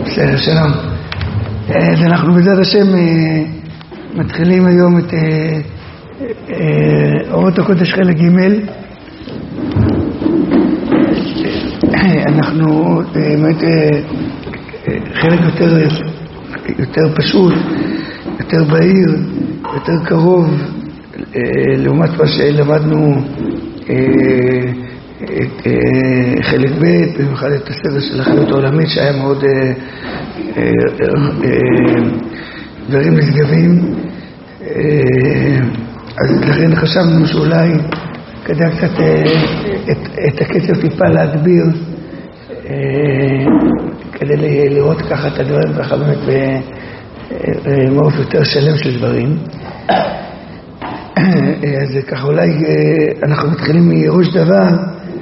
בסדר, שלום. אז אנחנו בעזרת השם מתחילים היום את אורות הקודש חלק ג'. אנחנו באמת חלק יותר פשוט, יותר בהיר, יותר קרוב לעומת מה שלמדנו את חלק ב', במיוחד את הסדר של החיות העולמית שהיה מאוד דברים נשגבים. אז לכן חשבנו שאולי כדאי קצת את הקצב טיפה להגביר כדי לראות ככה את הדברים ככה באמת במעוף יותר שלם של דברים. אז ככה אולי אנחנו מתחילים מראש דבר,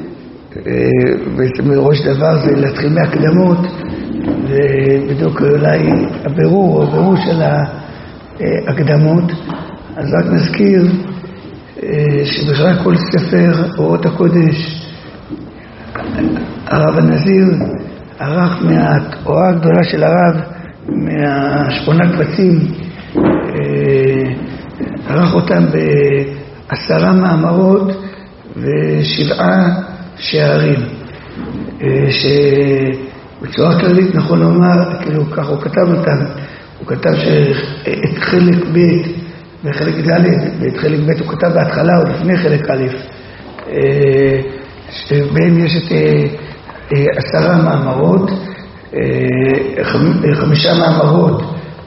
בעצם ראש דבר זה להתחיל מהקדמות, ובדיוק אולי הבירור של ההקדמות. אז רק נזכיר שבכלל כל ספר אורות הקודש הרב הנזיר ערך מהתורה הגדולה של הרב, מהשמונה קבצים, ערך אותם ב10 מאמרות ו7 שערים, שבצורה כללית נכון לומר, כאילו ככה הוא כתב אותם. הוא כתב שאת חלק ב' וחלק ד', ואת חלק ב' הוא כתב בהתחלה עוד לפני חלק א', שבהם יש את 10 מאמרות, 5 מאמרות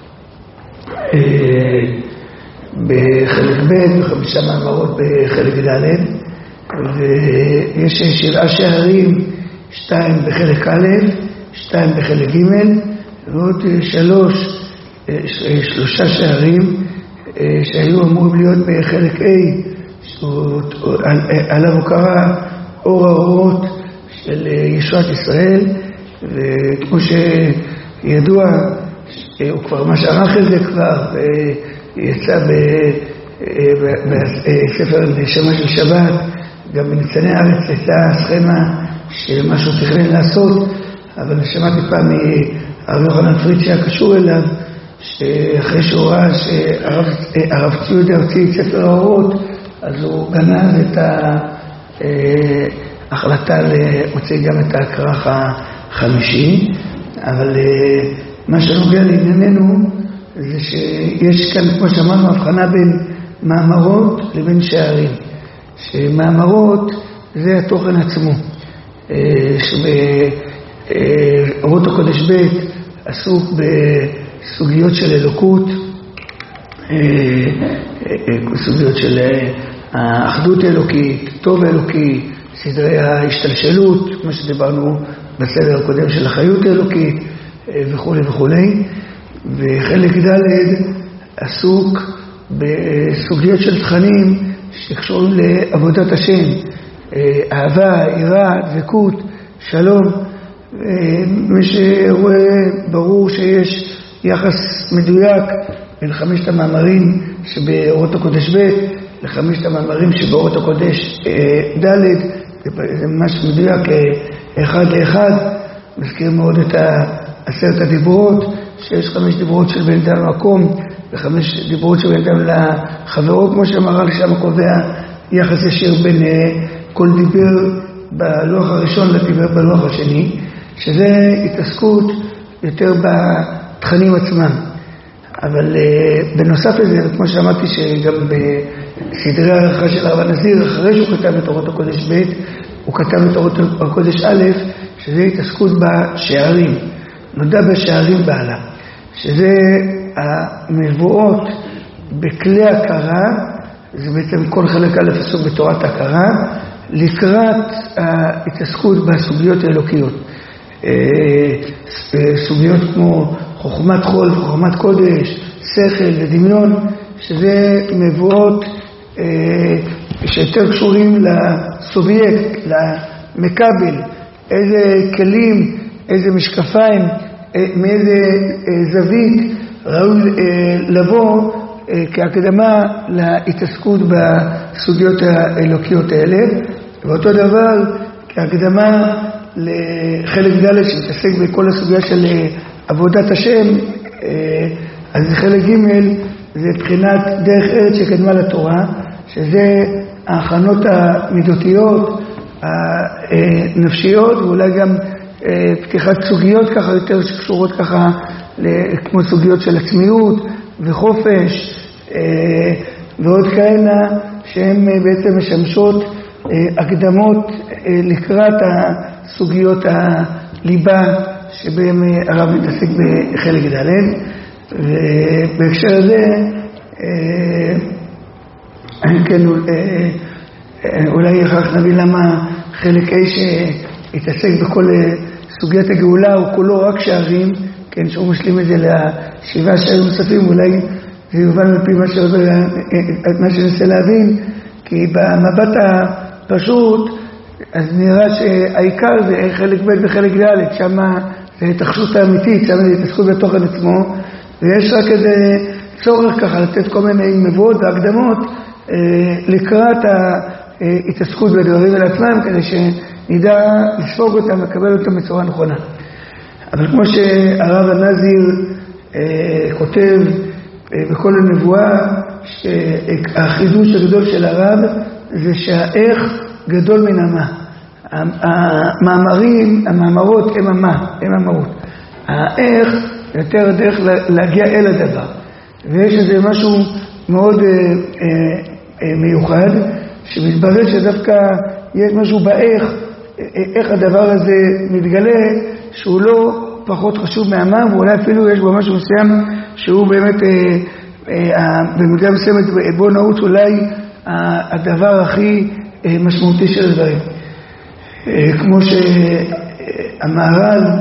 בחלק ב' ו5 מאמרות בחלק ד', ויש 7 שערים, 2 בחלק א', 2 בחלק ג', ועוד 3 שערים שהיו אמורים להיות בחלק A, עליו הוא קרא אור האורות של ישועת ישראל. וכמו שידוע, הוא כבר מה שערך את זה כבר, ויצא בספר נשמה של שבת, גם בניצני הארץ יצאה סכמה של מה שהוא תכנן לעשות, אבל שמעתי פעם מהרב יוחנן פריד שהיה קשור אליו, שאחרי שהוא ראה שהרב ציודה הוציא את ספר האורות, אז הוא גנז את ההחלטה להוציא גם את הכרך החמישי. אבל מה שנוגע לענייננו זה שיש כאן, כמו שאמרנו, הבחנה בין מאמרות לבין שערים. שמאמרות זה התוכן עצמו, שבאורות הקודש ב' עסוק בסוגיות של אלוקות, סוגיות של האחדות האלוקית, טוב האלוקי, סדרי ההשתלשלות, כמו שדיברנו בסדר הקודם של החיות האלוקית וכו' וכו'. וחלק ד' עסוק בסוגיות של תכנים שקשורים לעבודת השם, אהבה, יראה, דבקות, שלום. מי שרואה ברור שיש יחס מדויק בין 5 המאמרים שבאורות הקודש ב' ל5 המאמרים שבאורות הקודש ד', זה ממש מדויק אחד לאחד. מזכיר מאוד את 10 הדיברות, שיש 5 דיברות של בן אדם למקום ו5 דיברות של בן אדם לחברו, כמו שאמר שם קובע יחס ישיר בין כל דיבר בלוח הראשון לדיבר בלוח השני, שזה התעסקות יותר בתכנים עצמם. אבל בנוסף לזה, כמו שאמרתי, שגם בסדרי הערכה של הרב הנזיר, אחרי שהוא כתב את אורות הקודש ב', הוא כתב את אורות הקודש א', שזה התעסקות בשערים, נודע בשערים בעלה, שזה המבואות בכלי הכרה. זה בעצם כל חלק א' עסוק בתורת הכרה, לקראת ההתעסקות בסוגיות האלוקיות. סוגיות כמו חוכמת חול וחוכמת קודש, שכל ודמיון, שזה מבואות שיותר קשורים לסובייקט, למקבל, איזה כלים, איזה משקפיים, מאיזה זווית ראוי לבוא כהקדמה להתעסקות בסוגיות האלוקיות האלה. ואותו דבר כהקדמה לחלק ד' שמתעסק בכל הסוגיה של עבודת השם, אז חלק ג' זה בחינת דרך ארץ שקדמה לתורה, שזה ההכנות המידותיות, הנפשיות, ואולי גם פתיחת סוגיות ככה יותר שקשורות ככה כמו סוגיות של עצמיות וחופש ועוד כאלה שהן בעצם משמשות הקדמות לקראת הסוגיות הליבה שבהם הרב מתעסק בחלק ד'. ובהקשר הזה כן אולי אחר נביא למה חלק A שהתעסק בכל סוגיית הגאולה הוא כולו רק שערים, כן, שהוא משלים את זה לשבעה שערים נוספים, אולי זה יובן מפי מה שננסה להבין, כי במבט הפשוט אז נראה שהעיקר זה חלק ב' וחלק ד', שם זה התרחשות האמיתית, שם זה התעסקות בתוכן עצמו, ויש רק איזה צורך ככה לתת כל מיני מבואות והקדמות לקראת ההתעסקות בדברים אל עצמם, כדי שנדע לספוג אותם ולקבל אותם בצורה נכונה. אבל כמו שהרב הנזיר כותב בכל הנבואה, שהחידוש הגדול של הרב זה שהאיך גדול מן המה. המאמרות הם המה, הם המהות. האיך יותר דרך להגיע אל הדבר. ויש איזה משהו מאוד מיוחד, שמתברר שדווקא יש משהו באיך, איך הדבר הזה מתגלה, שהוא לא פחות חשוב מהמה, ואולי אפילו יש בו משהו מסוים, שהוא באמת במידה מסוימת בו נעוץ אולי הדבר הכי משמעותי של הדברים. כמו שהמהר"ל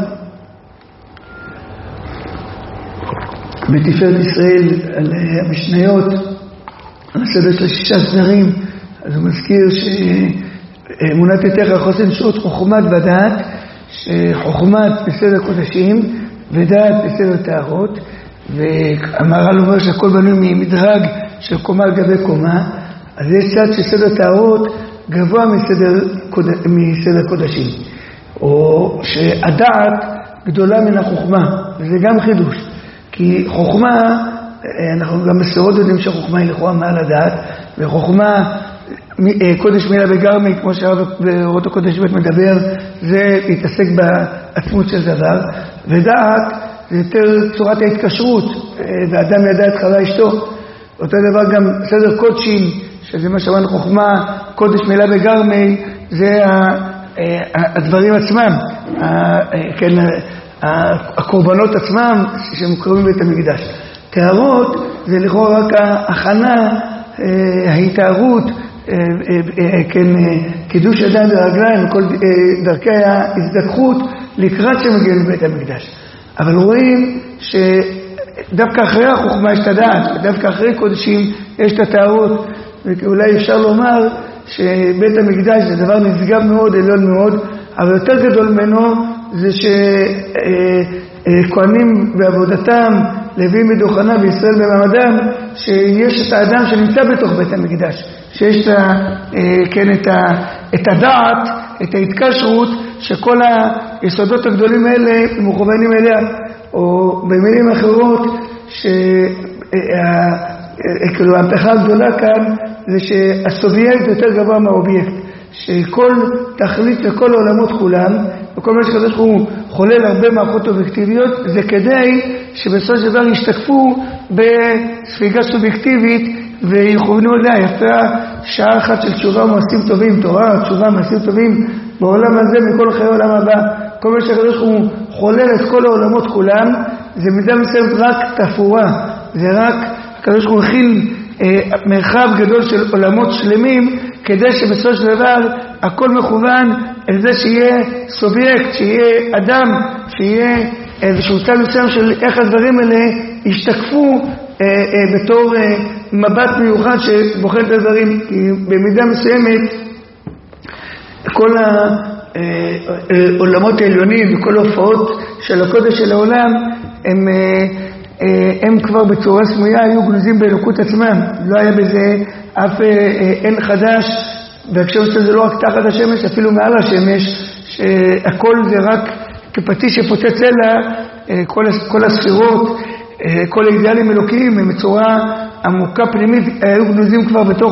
בתפארת ישראל על המשניות, על הסדר של 6 סדרים, אז הוא מזכיר שאמונת יתך חוסן שעות חוכמת ודעת, שחוכמת בסדר קודשים ודעת בסדר טהרות, והמהר"ל אומר שהכל בנוי ממדרג של קומה על גבי קומה, אז יש צד שסדר טהרות גבוה מסדר קודשים, או שהדעת גדולה מן החוכמה, וזה גם חידוש. כי חוכמה, אנחנו גם בסורות יודעים שחוכמה היא לכאורה מעל הדעת, וחוכמה, קודש מילה בגרמי, כמו שהרב באורות הקודש בית מדבר, זה להתעסק בעצמות של דבר, ודעת זה יותר צורת ההתקשרות, ואדם ידע את חווה אשתו. אותו דבר גם סדר קודשים, שזה מה שאמרנו חוכמה, קודש מילה בגרמי, זה הדברים עצמם, כן, הקורבנות עצמם שמוקרבים בית המקדש. טהרות זה לכאורה רק ההכנה, ההתארות, כן, קידוש ידיים ורגליים וכל דרכי ההזדכחות לקראת שמגיעים לבית המקדש. אבל רואים שדווקא אחרי החוכמה יש את הדעת, ודווקא אחרי קודשים יש את הטהרות, ואולי אפשר לומר שבית המקדש זה דבר נשגב מאוד, עליון מאוד, אבל יותר גדול ממנו זה שכהנים בעבודתם, לוויים בדוכנה בישראל במעמדם, שיש את האדם שנמצא בתוך בית המקדש, שיש את הדעת, את ההתקשרות, שכל היסודות הגדולים האלה מוכוונים אליה, או במילים אחרות, ההמתחה הגדולה כאן זה שהסובייקט יותר גבוה מהאובייקט, שכל תכלית לכל העולמות כולם, וכל מה שקדוש הוא חולל הרבה מערכות אובייקטיביות, זה כדי שבסופו של דבר ישתקפו בספיגה סובייקטיבית ויכוונו אליה. יפה שעה אחת של תשובה ומעשים טובים, תורה, תשובה ומעשים טובים בעולם הזה מכל חיי העולם הבא. כל מה שקדוש הוא חולל את כל העולמות כולם, זה מידה מסוימת רק תפאורה, זה רק הקדוש הוא הכיל מרחב גדול של עולמות שלמים, כדי שבסופו של דבר הכל מכוון אל זה שיהיה סובייקט, שיהיה אדם, שיהיה איזשהו צד מסוים של איך הדברים האלה ישתקפו בתור מבט מיוחד שבוחן את הדברים. כי במידה מסוימת כל העולמות העליונים וכל ההופעות של הקודש של העולם הם כבר בצורה סמויה היו גנוזים באלוקות עצמם. לא היה בזה אף אין חדש, והקשר שזה לא רק תחת השמש, אפילו מעל השמש, שהכל זה רק כפטיש שפוצץ סלע, כל הספירות, כל האידיאלים אלוקיים, הם בצורה עמוקה פנימית, היו גנוזים כבר בתוך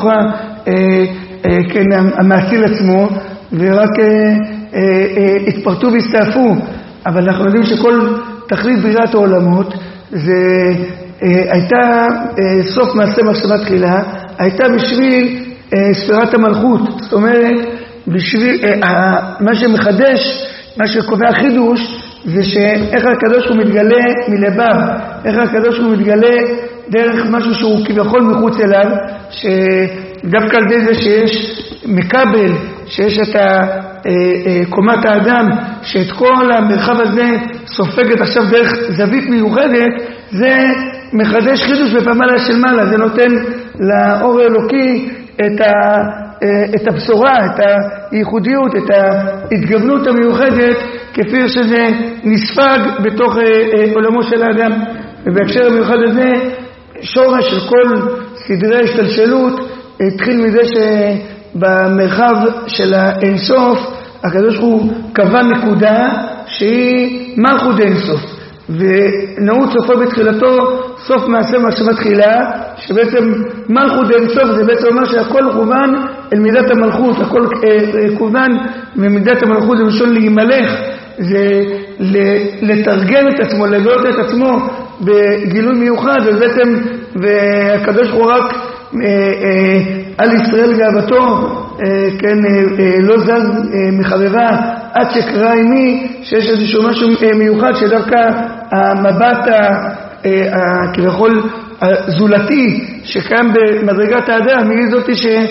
המעשיל עצמו, ורק התפרטו והסתעפו. אבל אנחנו יודעים שכל תכלית בריאת העולמות, זה הייתה סוף מעשה מחשבה תחילה, הייתה בשביל ספירת המלכות. זאת אומרת, בשביל מה שמחדש, מה שקובע חידוש, זה שאיך הקדוש הוא מתגלה מלבב, איך הקדוש הוא מתגלה דרך משהו שהוא כביכול מחוץ אליו, שדווקא על זה שיש מקבל, שיש את קומת האדם, שאת כל המרחב הזה סופגת עכשיו דרך זווית מיוחדת, זה מחדש חידוש בפעמלה של מעלה, זה נותן לאור האלוקי את הבשורה, את הייחודיות, את ההתגוונות המיוחדת, כפי שזה נספג בתוך עולמו של האדם. ובהקשר המיוחד הזה, שורש של כל סדרי השתלשלות התחיל מזה שבמרחב של האינסוף, הקדוש הוא קבע נקודה שהיא מלכות אינסוף. ונעוץ סופו בתחילתו סוף מעשה מחשבה תחילה, שבעצם מלכות אינסוף זה בעצם אומר שהכל כוון אל מידת המלכות, הכל כוון ממידת המלכות, זה משון להימלך, זה לתרגם את עצמו, לגלות את עצמו בגילוי מיוחד, ובעצם והקדוש הוא רק על ישראל גאוותו, כן, לא זז מחברה עד שקרא עימי, שיש איזשהו משהו מיוחד שדווקא המבט כביכול הזולתי שקיים במדרגת האדם היא זאת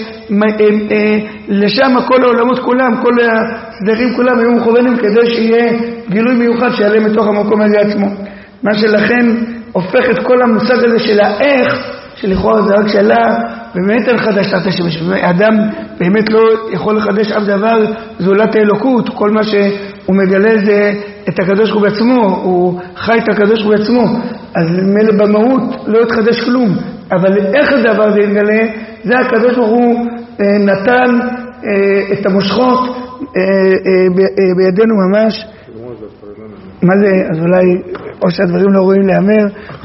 שלשם כל העולמות כולם, כל הסדרים כולם היו מכוונים כדי שיהיה גילוי מיוחד שיעלה מתוך המקום הזה עצמו. מה שלכן הופך את כל המושג הזה של האיך, שלכאורה זה רק שאלה באמת אין חדש תחת השמש. האדם באמת לא יכול לחדש אף דבר זולת האלוקות, כל מה שהוא מגלה זה את הקדוש ברוך הוא בעצמו, הוא חי את הקדוש ברוך הוא בעצמו, אז מילא במהות לא יתחדש כלום, אבל איך הדבר זה יתגלה? זה הקדוש ברוך הוא נתן את המושכות בידינו ממש. מה זה? אז אולי או שהדברים לא רואים להיאמר,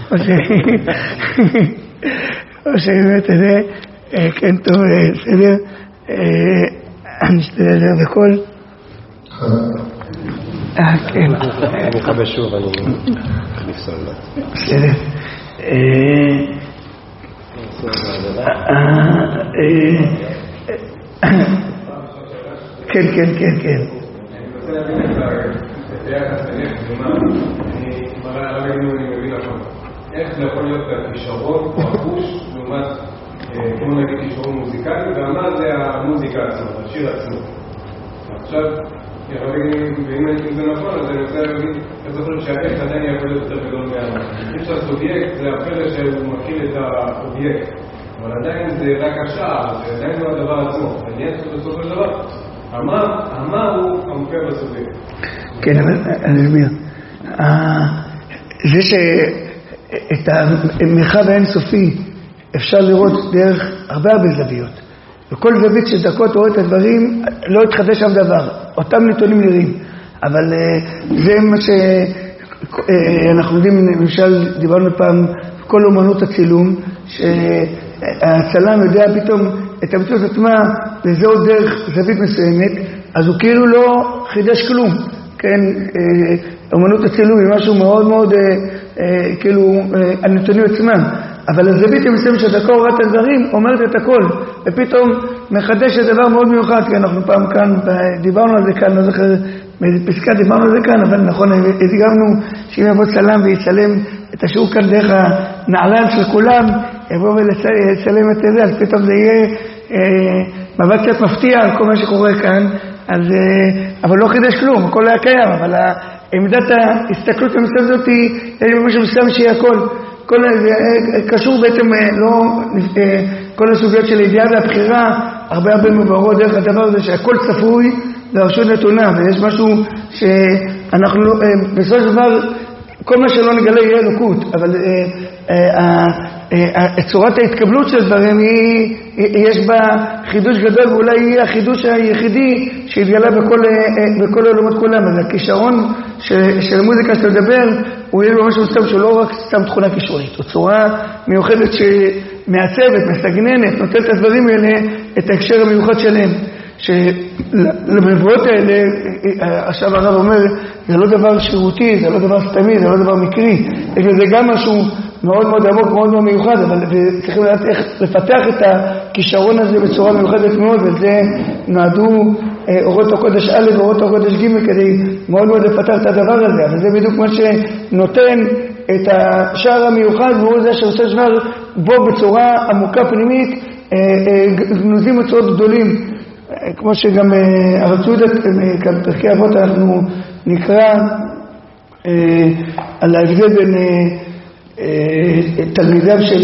או שבאמת זה, כן טוב, בסדר, נשתדל לדבר בכל. כן. אני מקווה שוב, אני נפסול לו. בסדר. כן, כן, כן, כן. אני רוצה להבין את היחס ביניך, אני מראה על הגנים, אני מבין לכם. איך זה יכול להיות הכישרון או החוש, לעומת, כמו נגיד כישרון מוזיקלי, ומה זה המוזיקה עצמה, השיר עצמו. עכשיו, ואם זה נכון, אז אני רוצה להגיד, אני זוכר שהאיך עדיין יכול להיות יותר גדול מהמה. אם שהסובייקט זה הפלא שהוא מכיל את האובייקט, אבל עדיין זה רק השער, זה עדיין לא הדבר עצמו. עניין בסופו של דבר, המה הוא המופיע בסובייקט. כן, אבל אני אסביר. זה שאת המרחב האינסופי אפשר לראות דרך הרבה זוויות. וכל זווית שדרכו אתה רואה את הדברים, לא יתחדש שם דבר. אותם נתונים נראים. אבל זה מה שאנחנו יודעים, למשל, דיברנו פעם, כל אומנות הצילום, שהצלם יודע פתאום את המציאות עצמה, לזהות דרך זווית מסוימת, אז הוא כאילו לא חידש כלום. כן, אומנות הצילום היא משהו מאוד מאוד, כאילו, הנתונים עצמם. אבל הזווית המסוימת שדרכו רואה את הדברים, אומרת את הכל, ופתאום מחדש את דבר מאוד מיוחד, כי אנחנו פעם כאן, דיברנו על זה כאן, לא זוכר באיזה פסקה דיברנו על זה כאן, אבל נכון, הדגמנו שאם יבוא צלם ויצלם את השיעור כאן דרך הנעליים של כולם, יבוא ולצלם את זה, אז פתאום זה יהיה מבט קצת מפתיע על כל מה שקורה כאן, אז, אבל לא חידש כלום, הכל היה קיים, אבל עמדת ההסתכלות המסוימת הזאת היא משהו מסוים שיהיה הכל. זה קשור בעצם, לא, כל הסוגיות של הידיעה והבחירה, הרבה מבוארות דרך הדבר הזה שהכל צפוי והרשות נתונה, ויש משהו שאנחנו, בסופו של דבר, כל מה שלא נגלה יהיה אלוקות, אבל צורת ההתקבלות של דברים יש בה חידוש גדול, ואולי יהיה החידוש היחידי שהתגלה בכל העולמות כולם. אז הכישרון של המוזיקה שאתה מדבר, הוא יהיה במשהו מסוים שהוא לא רק סתם תכונה כישרונית, הוא צורה מיוחדת שמעצבת, מסגננת, נותנת את הדברים האלה, את ההקשר המיוחד שלהם. שלמבואות האלה, עכשיו הרב אומר, זה לא דבר שירותי, זה לא דבר סתמי, זה לא דבר מקרי, זה גם משהו מאוד מאוד עמוק, מאוד מאוד מיוחד, אבל צריכים לדעת איך לפתח את הכישרון הזה בצורה מיוחדת מאוד, וזה נועדו אורות הקודש א' ואורות הקודש ג' כדי מאוד מאוד לפתח את הדבר הזה, אבל זה בדיוק מה שנותן את השער המיוחד, והוא זה שעושה שבר בו בצורה עמוקה פנימית, גנוזים מצורות גדולים, כמו שגם הרב צעודה, כאן פרקי אבות אנחנו נקרא על ההבדל בין תלמידיו של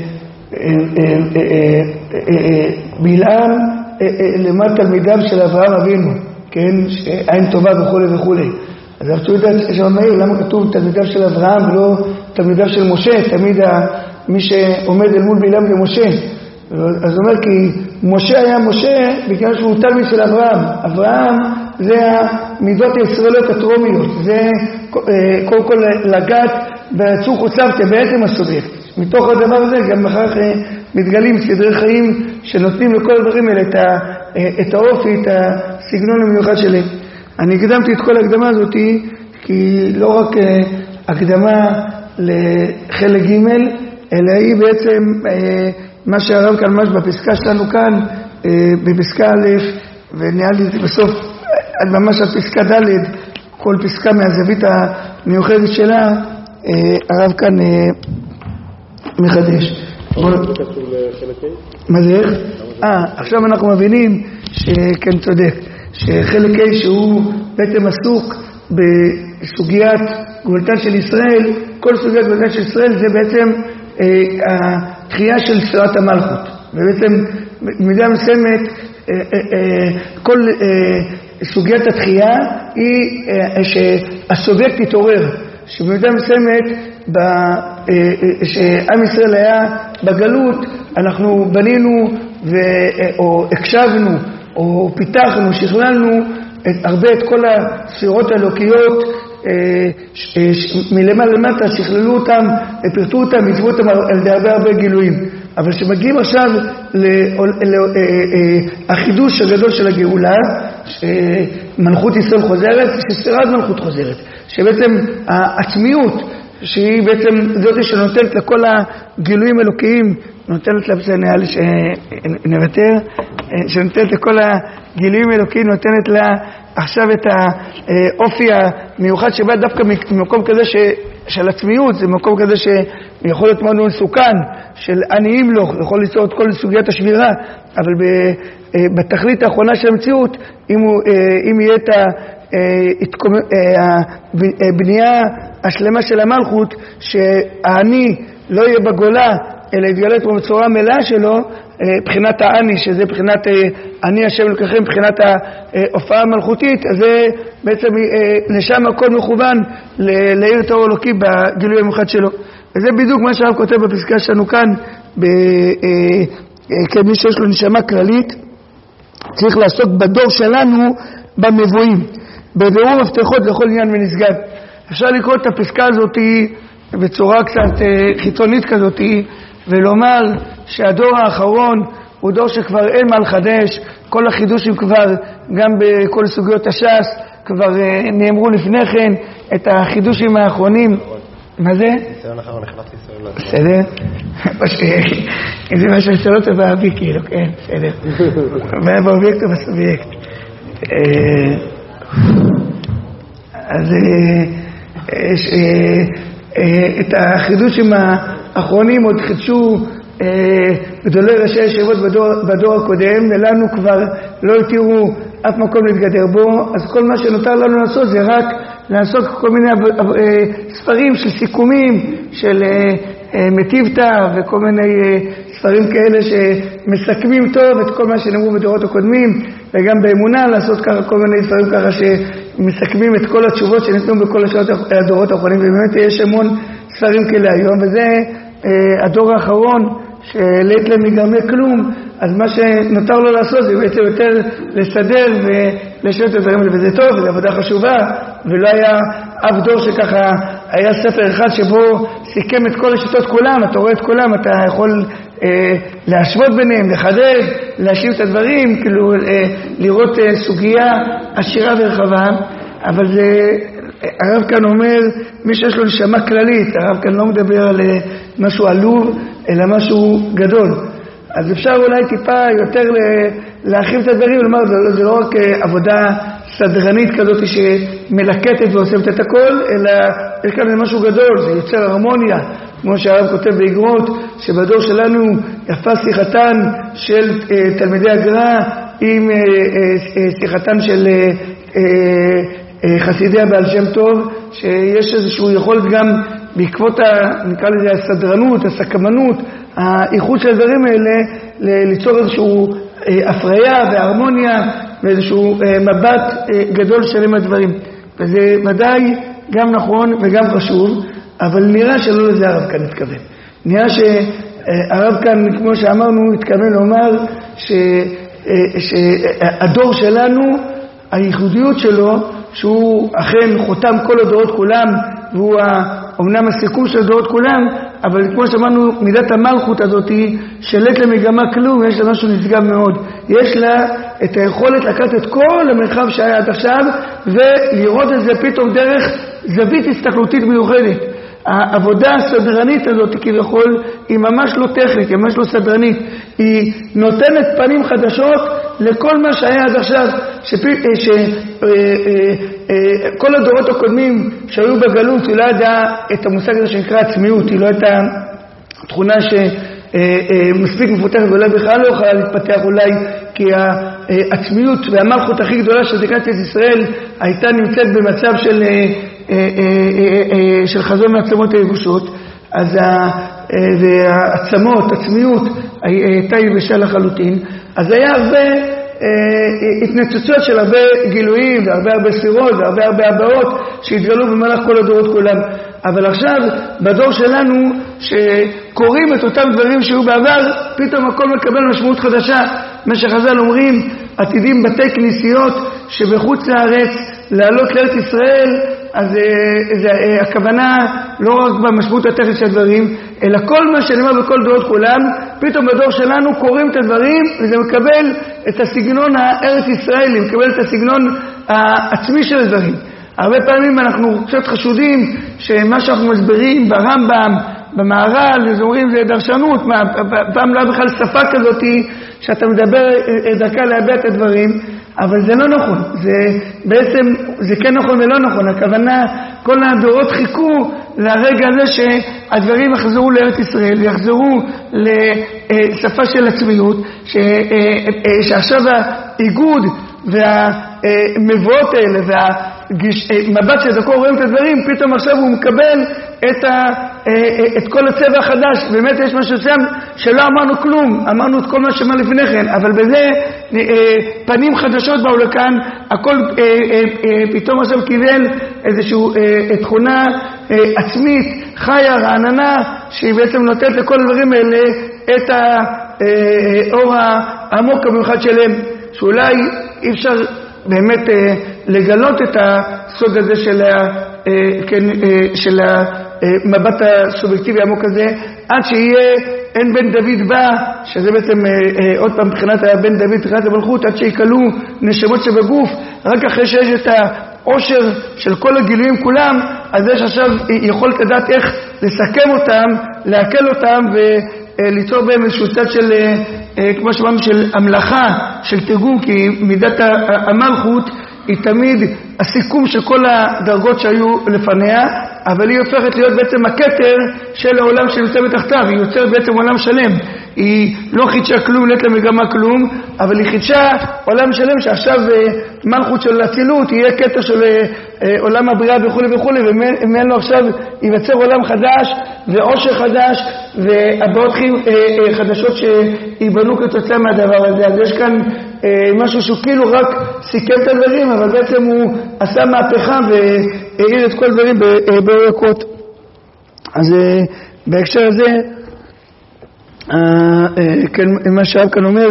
בלעם למה תלמידיו של אברהם אבינו, כן, עין טובה וכו' וכו'. אז הרב צעודה שאומר, למה כתוב תלמידיו של אברהם ולא תלמידיו של משה? תמיד מי שעומד אל מול בלעם זה משה. אז הוא אומר כי משה היה משה בגלל שהוא תלמיד של אברהם. אברהם זה המידות הישראליות הטרומיות, זה קודם כל לגעת בצור חוצבתי בעצם הסובייקט. מתוך הדבר הזה גם אחר מתגלים סדרי חיים שנותנים לכל הדברים האלה את האופי, את הסגנון המיוחד שלהם. אני הקדמתי את כל ההקדמה הזאת כי לא רק הקדמה לחלק ג' אלא היא בעצם מה שהרב כאן ממש בפסקה שלנו כאן, בפסקה א', ונראה לי בסוף, ממש על פסקה ד', כל פסקה מהזווית המיוחדת שלה, הרב כאן מחדש. מה זה איך? עכשיו אנחנו מבינים שכן צודק, שחלק A שהוא בעצם עסוק בסוגיית גאולתן של ישראל, כל סוגיית גאולתן של ישראל זה בעצם התחייה של ספירת המלכות, ובעצם במידה מסוימת כל סוגיית התחייה היא שהסובייקט התעורר, שבמידה מסוימת שעם ישראל היה בגלות, אנחנו בנינו או הקשבנו או פיתחנו, שכללנו הרבה את כל הספירות האלוקיות מלמעלה למטה, שכללו אותם, פירטו אותם, יצבו אותם על די הרבה גילויים. אבל שמגיעים עכשיו לחידוש הגדול של הגאולה, שמלכות ישראל חוזרת, שספירת מלכות חוזרת, שבעצם העצמיות שהיא בעצם זאת שנותנת לכל הגילויים האלוקיים, נותנת לה, נראה לי שנוותר, שנותנת לכל הגילויים האלוקיים, נותנת לה עכשיו את האופי המיוחד שבא דווקא ממקום כזה של עצמיות, זה מקום כזה שיכול להיות מאוד מסוכן, של עניים לו, יכול ליצור את כל סוגיית השבירה, אבל בתכלית האחרונה של המציאות, אם יהיה את הבנייה השלמה של המלכות, שהעני לא יהיה בגולה, אלא יתגלה פה בצורה מלאה שלו, בחינת העני, שזה בחינת אני השם אלוקיכם, בחינת ההופעה המלכותית, אז זה בעצם לשם הכל מכוון לעיר תאור אלוקי בגילוי המיוחד שלו. וזה בדיוק מה שהרב כותב בפסקה שלנו כאן, כמי שיש לו נשמה כללית, צריך לעסוק בדור שלנו במבואים, בבירור מפתחות לכל עניין ונשגב. אפשר לקרוא את הפסקה הזאת בצורה קצת חיצונית כזאת, ולומר שהדור האחרון הוא דור שכבר אין מה לחדש, כל החידושים כבר, גם בכל סוגיות הש"ס, כבר נאמרו לפני כן, את החידושים האחרונים. מה זה? ניסיון אחרון, החלטתי בסדר? אם זה מה שהשאלות זה באבי, כאילו, כן, בסדר. מה באובייקט או בסובייקט? אז את החידושים האחרונים עוד חידשו גדולי ראשי הישיבות בדור הקודם, ולנו כבר לא התירו אף מקום להתגדר בו, אז כל מה שנותר לנו לעשות זה רק לעשות כל מיני ספרים של סיכומים, של מטיבתא וכל מיני ספרים כאלה שמסכמים טוב את כל מה שנאמרו בדורות הקודמים, וגם באמונה לעשות ככה כל מיני ספרים ככה שמסכמים את כל התשובות שניתנו בכל הדורות האחרונים, ובאמת יש המון ספרים כאלה היום, וזה הדור האחרון שלית להם יגרמה כלום, אז מה שנותר לו לעשות זה בעצם יותר לסדר ולשאול את הדברים האלה, וזה טוב, וזו עבודה חשובה, ולא היה אף דור שככה היה ספר אחד שבו סיכם את כל השיטות כולם, אתה רואה את כולם, אתה יכול להשוות ביניהם, לחדד, להשאיר את הדברים, כאילו לראות סוגיה עשירה ורחבה, אבל זה, הרב כאן אומר, מי שיש לו נשמה כללית, הרב כאן לא מדבר על משהו עלוב, אלא משהו גדול. אז אפשר אולי טיפה יותר להרחיב את הדברים, לומר, זה לא רק עבודה סדרנית כזאת שמלקטת ואוספת את הכל, אלא יש כאן משהו גדול, זה יוצר הרמוניה, כמו שהרב כותב באגרות, שבדור שלנו יפה שיחתן של תלמידי הגר"א עם שיחתן של חסידי הבעל שם טוב, שיש איזשהו יכולת גם בעקבות, נקרא לזה הסדרנות, הסכמנות, האיחוד של הדברים האלה, ליצור איזשהו הפריה והרמוניה ואיזשהו מבט גדול שלם הדברים. וזה ודאי גם נכון וגם חשוב, אבל נראה שלא לזה הרב כאן התכוון. נראה שהרב כאן, כמו שאמרנו, התכוון לומר שהדור שלנו, הייחודיות שלו, שהוא אכן חותם כל הדורות כולם, והוא אומנם הסיכום של הדורות כולם, אבל כמו שאמרנו, מידת המלכות הזאת היא שלט למגמה כלום, יש לה משהו נשגב מאוד. יש לה את היכולת לקחת את כל המרחב שהיה עד עכשיו, ולראות את זה פתאום דרך זווית הסתכלותית מיוחדת. העבודה הסדרנית הזאת כביכול היא ממש לא טכנית, היא ממש לא סדרנית, היא נותנת פנים חדשות לכל מה שהיה עד עכשיו, כל הדורות הקודמים שהיו בגלות, היא לא ידעה את המושג הזה שנקרא עצמיות, היא לא הייתה תכונה שמספיק מפותחת ואולי בכלל לא יכולה להתפתח, אולי כי העצמיות והמלכות הכי גדולה של כנסת ישראל הייתה נמצאת במצב של חזון מעצמות היבשות, אז העצמות, עצמיות הייתה יבשה לחלוטין, אז היה הרבה התנצצות של הרבה גילויים והרבה ספירות והרבה הבאות שהתגלו במהלך כל הדורות כולם. אבל עכשיו בדור שלנו שקוראים את אותם דברים שהיו בעבר, פתאום הכל מקבל משמעות חדשה. מה שחז"ל אומרים, עתידים בתי כנסיות שבחוץ לארץ לעלות לארץ ישראל, אז הכוונה לא רק במשמעות הטכנית של הדברים, אלא כל מה שנאמר בכל דורות כולם, פתאום בדור שלנו קוראים את הדברים, וזה מקבל את הסגנון הארץ ישראלי, מקבל את הסגנון העצמי של הדברים. הרבה פעמים אנחנו קצת חשודים שמה שאנחנו מסברים ברמב"ם, במהר"ל, אז אומרים זה דרשנות, פעם לא בכלל שפה כזאת שאתה מדבר דרכה להביע את הדברים, אבל זה לא נכון, בעצם זה כן נכון ולא נכון, הכוונה כל הדורות חיכו לרגע הזה שהדברים יחזרו לארץ ישראל, יחזרו לשפה של עצמיות, שעכשיו האיגוד והמבואות האלה והמבט שדרכו רואים את הדברים, פתאום עכשיו הוא מקבל את כל הצבע החדש. באמת יש משהו שם שלא אמרנו כלום, אמרנו את כל מה שאמר לפני כן, אבל בזה פנים חדשות באו לכאן, הכל פתאום עכשיו קיבל איזושהי תכונה עצמית, חיה, רעננה, שהיא בעצם נותנת לכל הדברים האלה את האור העמוק המיוחד שלהם, שאולי אי אפשר באמת לגלות את הסוד הזה של המבט הסובייקטיבי העמוק הזה, עד שיהיה אין בן דוד בא, שזה בעצם עוד פעם מבחינת בן דוד, מבחינת המלכות, עד שיקלו נשמות שבגוף, רק אחרי שיש את העושר של כל הגילויים כולם, אז יש עכשיו יכולת לדעת איך לסכם אותם, להקל אותם וליצור בהם איזשהו צד של, כמו שאמרנו, של המלאכה, של תרגום, כי מידת המלכות היא תמיד הסיכום של כל הדרגות שהיו לפניה, אבל היא הופכת להיות בעצם הכתר של העולם שנמצא בתחתיו, היא יוצרת בעצם עולם שלם, היא לא חידשה כלום, נט למגמה כלום, אבל היא חידשה עולם שלם שעכשיו מלכות של הצילות יהיה כתר של עולם הבריאה וכו' וכו', ומאלו עכשיו ייווצר עולם חדש ועושר חדש והבאות חדשות שיבנו כתוצאה מהדבר הזה. אז יש כאן משהו שהוא כאילו רק סיכם את הדברים, אבל בעצם הוא עשה מהפכה והעיר את כל הדברים בערכות. אז בהקשר הזה, מה שהרב כאן אומר,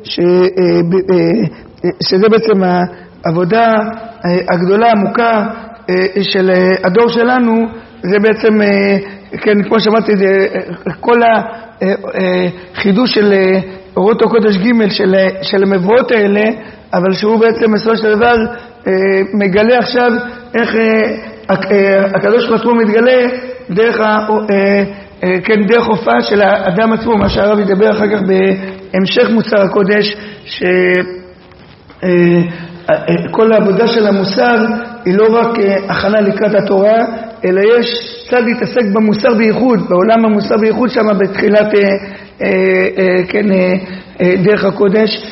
שזה בעצם העבודה הגדולה, העמוקה של הדור שלנו, זה בעצם, כן, כמו שאמרתי, זה כל החידוש של אורות הקודש ג' של המבואות האלה, אבל שהוא בעצם בסופו של דבר מגלה עכשיו איך הקדוש ברוך הוא מתגלה דרך כן, דרך הופעה של האדם עצמו, מה שהרב ידבר אחר כך בהמשך מוסר הקודש, שכל העבודה של המוסר היא לא רק הכנה לקראת התורה, אלא יש צד להתעסק במוסר בייחוד, בעולם המוסר בייחוד שם בתחילת כן, דרך הקודש,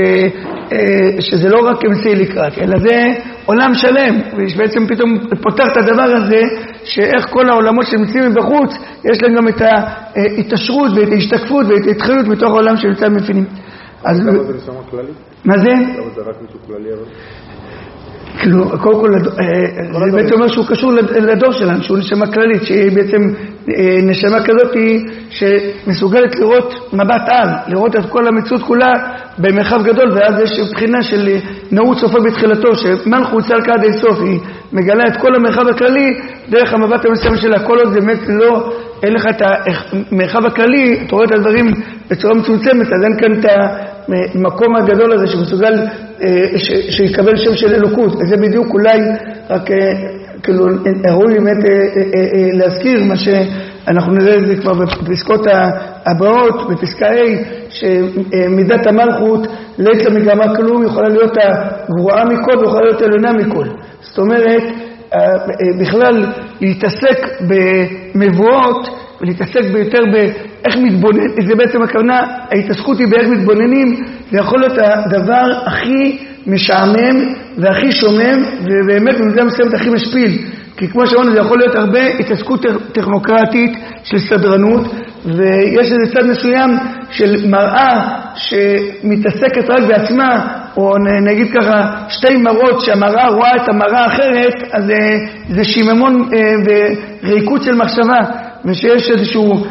שזה לא רק אמצעי לקראת, אלא זה עולם שלם, ובעצם פתאום פותח את הדבר הזה, שאיך כל העולמות שנמצאים מבחוץ, יש להם גם את ההתעשרות ואת ההשתקפות ואת ההתחיות מתוך העולם שנמצא בפנים. למה זה נשמה כללי? מה זה? למה זה רק משהו כללי? כאילו, קודם כל, זה בעצם אומר שהוא קשור לדור שלנו, שהוא נשמה כללית, שהיא בעצם נשמה כזאת שמסוגלת לראות מבט על, לראות את כל המציאות כולה במרחב גדול, ואז יש בחינה של נעוץ סופו בתחילתו, שמלכות צלקה עד אינסוף, היא מגלה את כל המרחב הכללי דרך המבט המסוים שלה. כל עוד זה באמת לא, אין לך את המרחב הכללי, אתה רואה את הדברים בצורה מצומצמת, אז אין כאן את המקום הגדול הזה שמסוגל שיקבל שם של אלוקות. וזה בדיוק אולי רק כאילו ראוי באמת להזכיר מה שאנחנו נראה את זה כבר בפסקות הבאות, בפסקה A, שמידת המלכות לית למגרמה כלום, יכולה להיות הגרועה מכל ויכולה להיות עליונה מכל. זאת אומרת, בכלל להתעסק במבואות ולהתעסק ביותר באיך מתבונן, זה בעצם הכוונה, ההתעסקות היא באיך מתבוננים, זה יכול להיות הדבר הכי משעמם והכי שומם, ובאמת במידה מסוימת הכי משפיל, כי כמו שאמרנו, זה יכול להיות הרבה התעסקות טכנוקרטית של סדרנות, ויש איזה צד מסוים של מראה שמתעסקת רק בעצמה, או נגיד ככה שתי מראות שהמראה רואה את המראה האחרת, אז זה שיממון וריקות של מחשבה, ושיש איזשהו,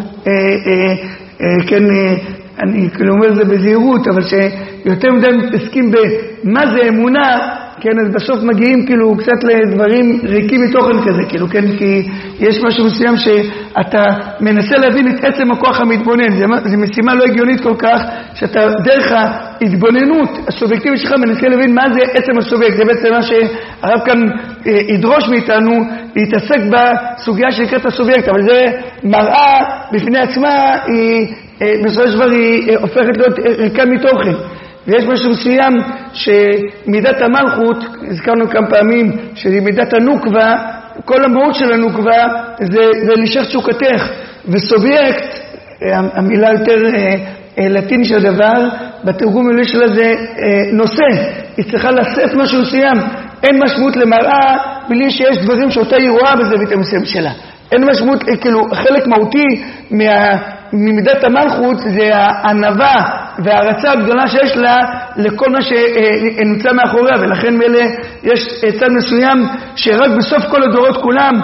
כן, אני כאילו אומר זה בזהירות, אבל שיותר מדי מתעסקים במה זה אמונה, כן, אז בסוף מגיעים כאילו קצת לדברים ריקים מתוכן כזה, כאילו, כן, כי יש משהו מסוים שאתה מנסה להבין את עצם הכוח המתבונן, זה משימה לא הגיונית כל כך, שאתה דרך ההתבוננות הסובייקטיבית שלך מנסה להבין מה זה עצם הסובייקט, זה בעצם מה שהרב כאן ידרוש מאיתנו להתעסק בסוגיה שנקראת הסובייקט, אבל זה מראה בפני עצמה, בסופו של דבר היא הופכת להיות ריקה מתוכן. ויש משהו מסוים שמידת המלכות, הזכרנו כמה פעמים, שהיא מידת הנוקבה, כל המהות של הנוקבה זה לשך תשוקתך, וסובייקט, המילה יותר לטין של הדבר, בתרגום המילה שלה זה נושא, היא צריכה לשאת משהו מסוים, אין משמעות למראה בלי שיש דברים שאותה היא רואה בזווית המסוים שלה. אין משמעות, כאילו חלק מהותי ממידת המלכות זה הענווה וההרצה הגדולה שיש לה לכל מה שנמצא מאחוריה, ולכן מלא יש צד מסוים שרק בסוף כל הדורות כולם,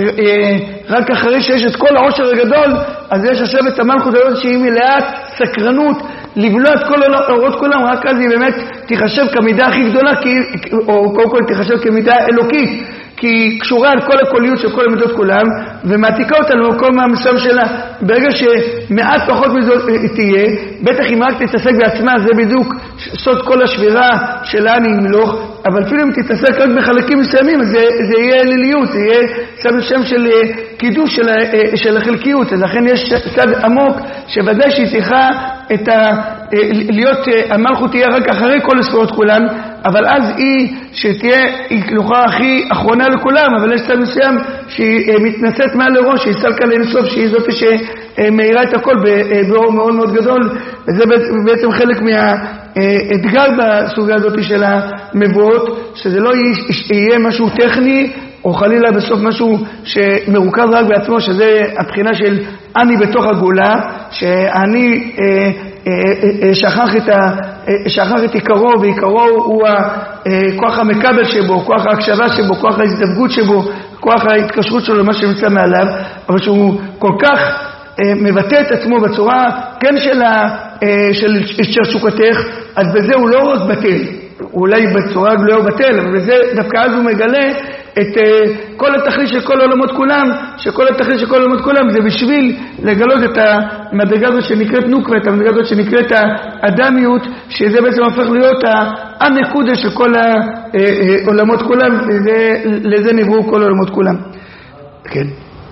רק אחרי שיש את כל העושר הגדול, אז יש עכשיו את המלכות הזאת שהיא מלאת סקרנות לבלוע את כל האורות כולם, רק אז היא באמת תיחשב כמידה הכי גדולה, או קודם כל תיחשב כמידה אלוקית, כי היא קשורה על כל הקוליות של כל המידות כולם, ומעתיקה אותה למקום המסוים שלה. ברגע שמעט פחות מזאת תהיה, בטח אם רק תתעסק בעצמה, זה בדיוק סוד כל השבירה שלה אני מלוך, אבל אפילו אם תתעסק רק בחלקים מסוימים, אז זה יהיה אליליות, זה יהיה צד מסוים של קידוש של החלקיות. אז לכן יש צד עמוק שוודאי שהיא צריכה להיות, המלכות תהיה רק אחרי כל הספירות כולן, אבל אז היא שתהיה הלוכה הכי אחרונה לכולם, אבל יש צד מסוים שהיא מתנשאת מעל לראש, שהיא סלקה לאינסוף, שהיא זאת שמאירה את הכל באור מאוד מאוד גדול, וזה בעצם חלק מהאתגר בסוגיה הזאת של המבואות, שזה לא יהיה משהו טכני, או חלילה בסוף משהו שמרוכז רק בעצמו, שזה הבחינה של אני בתוך הגאולה, שאני שכח את עיקרו, ועיקרו הוא כוח המקבל שבו, כוח ההקשבה שבו, כוח ההזדווגות שבו, כוח ההתקשרות שלו למה שנמצא מעליו, אבל שהוא כל כך מבטא את עצמו בצורה כן של שוקתך, אז בזה הוא לא רק בטל, אולי בצורה גלויה או בטל, אבל בזה דווקא אז הוא מגלה את כל התכלית של כל העולמות כולם, שכל התכלית של כל העולמות כולם זה בשביל לגלות את המדרגה הזאת שנקראת נוקבה, את המדרגה הזאת שנקראת האדמיות, שזה בעצם הופך להיות הנקודה של כל העולמות כולם, לזה נבראו כל העולמות כולם. כן.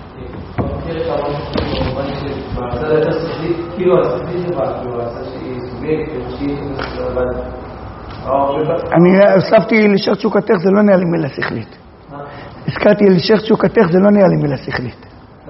אני הוספתי לשך תשוקתך, זה לא נהיה לי מילה שכלית. הזכרתי לשך תשוקתך, זה לא נהיה לי מילה שכלית.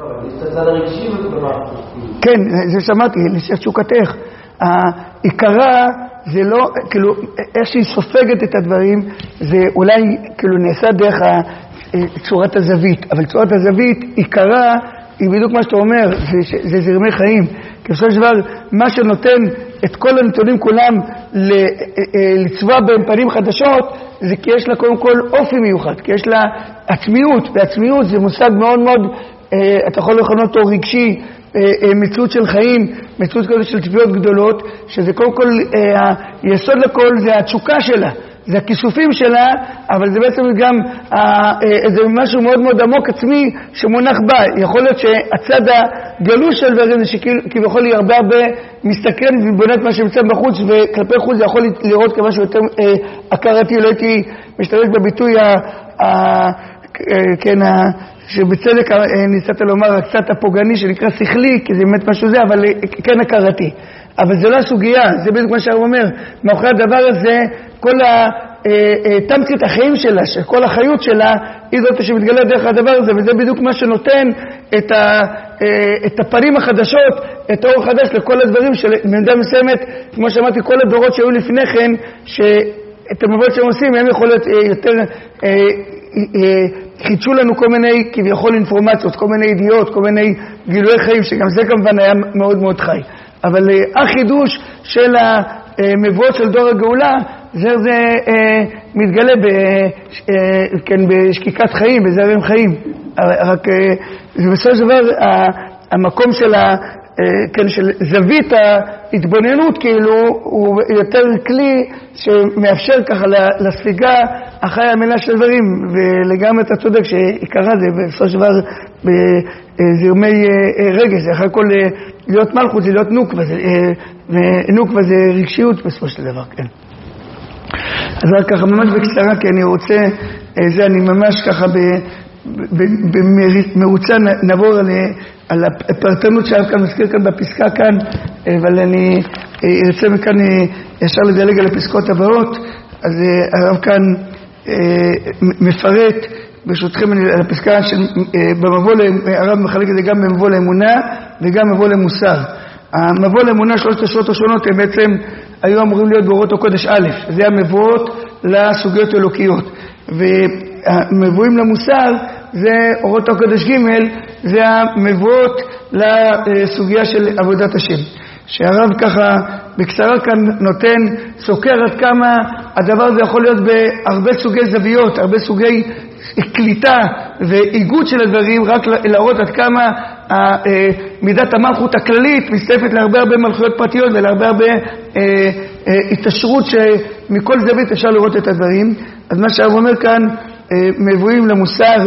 כן, זה שמעתי, לשך תשוקתך. העיקרה זה לא, כאילו, איך שהיא סופגת את הדברים, זה אולי כאילו נעשה דרך צורת הזווית, אבל צורת הזווית, עיקרה, היא בדיוק מה שאתה אומר, זה זרמי חיים. כי בסופו של דבר, מה שנותן את כל הנתונים כולם לצבוע בהם פנים חדשות, זה כי יש לה קודם כל אופי מיוחד, כי יש לה עצמיות, ועצמיות זה מושג מאוד מאוד, אתה יכול לכנות אותו רגשי, מציאות של חיים, מציאות כזאת של תביעות גדולות, שזה קודם כל, היסוד לכל זה התשוקה שלה. זה הכיסופים שלה, אבל זה בעצם גם זה משהו מאוד מאוד עמוק עצמי שמונח בה. יכול להיות שהצד הגלוש של דברים זה שכביכול היא הרבה מסתכן ובונת מה שמצא בחוץ, וכלפי חוץ זה יכול לראות כמשהו יותר הכרתי. לא הייתי משתמש בביטוי שבצדק ניסית לומר קצת הפוגעני שנקרא שכלי, כי זה באמת משהו זה, אבל כן הכרתי. אבל זה לא הסוגיה, זה בדיוק מה שהרב אומר. מאחורי הדבר הזה, כל תמצית החיים שלה, שכל החיות שלה, היא זאת שמתגלה דרך הדבר הזה, וזה בדיוק מה שנותן את הפנים החדשות, את האור החדש לכל הדברים שבמידה מסוימת, כמו שאמרתי, כל הדורות שהיו לפני כן, שאת המבואות שהם עושים, הם יכול להיות יותר, חידשו לנו כל מיני כביכול אינפורמציות, כל מיני ידיעות, כל מיני גילוי חיים, שגם זה כמובן היה מאוד מאוד חי. אבל החידוש של המבואות של דור הגאולה, זה מתגלה בשקיקת חיים, בזרם חיים. רק בסופו של דבר, המקום של זווית ההתבוננות, כאילו, הוא יותר כלי שמאפשר ככה לספיגה אחרי המנה של דברים, ולגמרי אתה צודק שעיקרה זה בסופו של דבר בזרמי רגש, זה אחרי כל להיות מלכות, זה להיות נוקבה, ונוקבה זה רגשיות בסופו של דבר, כן. אז רק ככה ממש בקצרה, כי אני רוצה, אני ממש ככה במרוצה נעבור על הפרטנות שהרב כאן מזכיר כאן בפסקה כאן, אבל אני ארצה מכאן ישר לדלג על הפסקות הבאות. אז הרב כאן מפרט ברשותכם על הפסקה במבוא, הרב מחלק את זה גם במבוא לאמונה וגם מבוא למוסר. המבוא לאמונה, שלושת השורות השונות, הם בעצם היו אמורים להיות באורות הקודש א', זה המבואות לסוגיות אלוקיות, והמבואים למוסר זה אורות הקודש ג', זה המבואות לסוגיה של עבודת השם. שהרב ככה בקצרה כאן נותן, סוקר עד כמה הדבר הזה יכול להיות בהרבה סוגי זוויות, הרבה סוגי קליטה ואיגוד של הדברים, רק להראות עד כמה מידת המלכות הכללית מסתפת להרבה מלכויות פרטיות ולהרבה התעשרות שמכל זווית אפשר לראות את הדברים. אז מה שהרב אומר כאן, מבואים למוסר,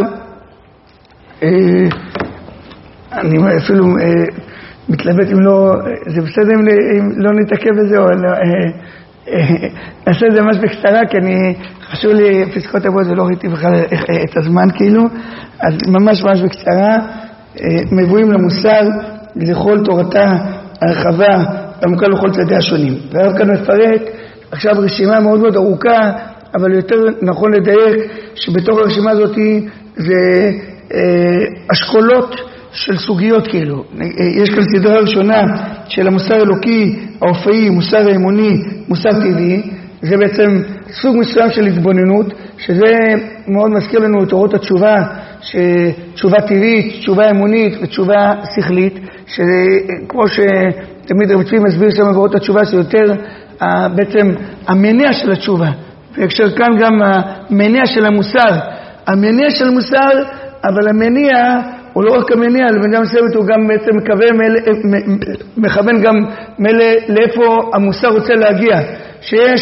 אני אפילו מתלבט אם לא, זה בסדר אם לא נתעכב בזה או נעשה את זה ממש בקצרה, כי חשוב לי פסקות הבאות ולא ראיתי בכלל את הזמן כאילו, אז ממש בקצרה. מבואים למוסר לכל תורתה הרחבה עמוקה לכל צדדי השונים. והרב כאן מפרט עכשיו רשימה מאוד מאוד ארוכה, אבל יותר נכון לדייק שבתוך הרשימה הזאת זה אשכולות של סוגיות כאילו. יש כאן סדרה ראשונה של המוסר אלוקי, האופאי, מוסר האמוני, מוסר טבעי. זה בעצם סוג מסוים של התבוננות, שזה מאוד מזכיר לנו את אורות התשובה, שתשובה טבעית, תשובה אמונית ותשובה שכלית, שכמו שתמיד רב צבי מסביר שם באורות התשובה, שיותר בעצם המניע של התשובה. והקשר כאן גם המניע של המוסר. המניע של המוסר, אבל המניע הוא לא רק המניע, לבן אדם מסוימת הוא גם בעצם מכוון גם לאיפה המוסר רוצה להגיע. שיש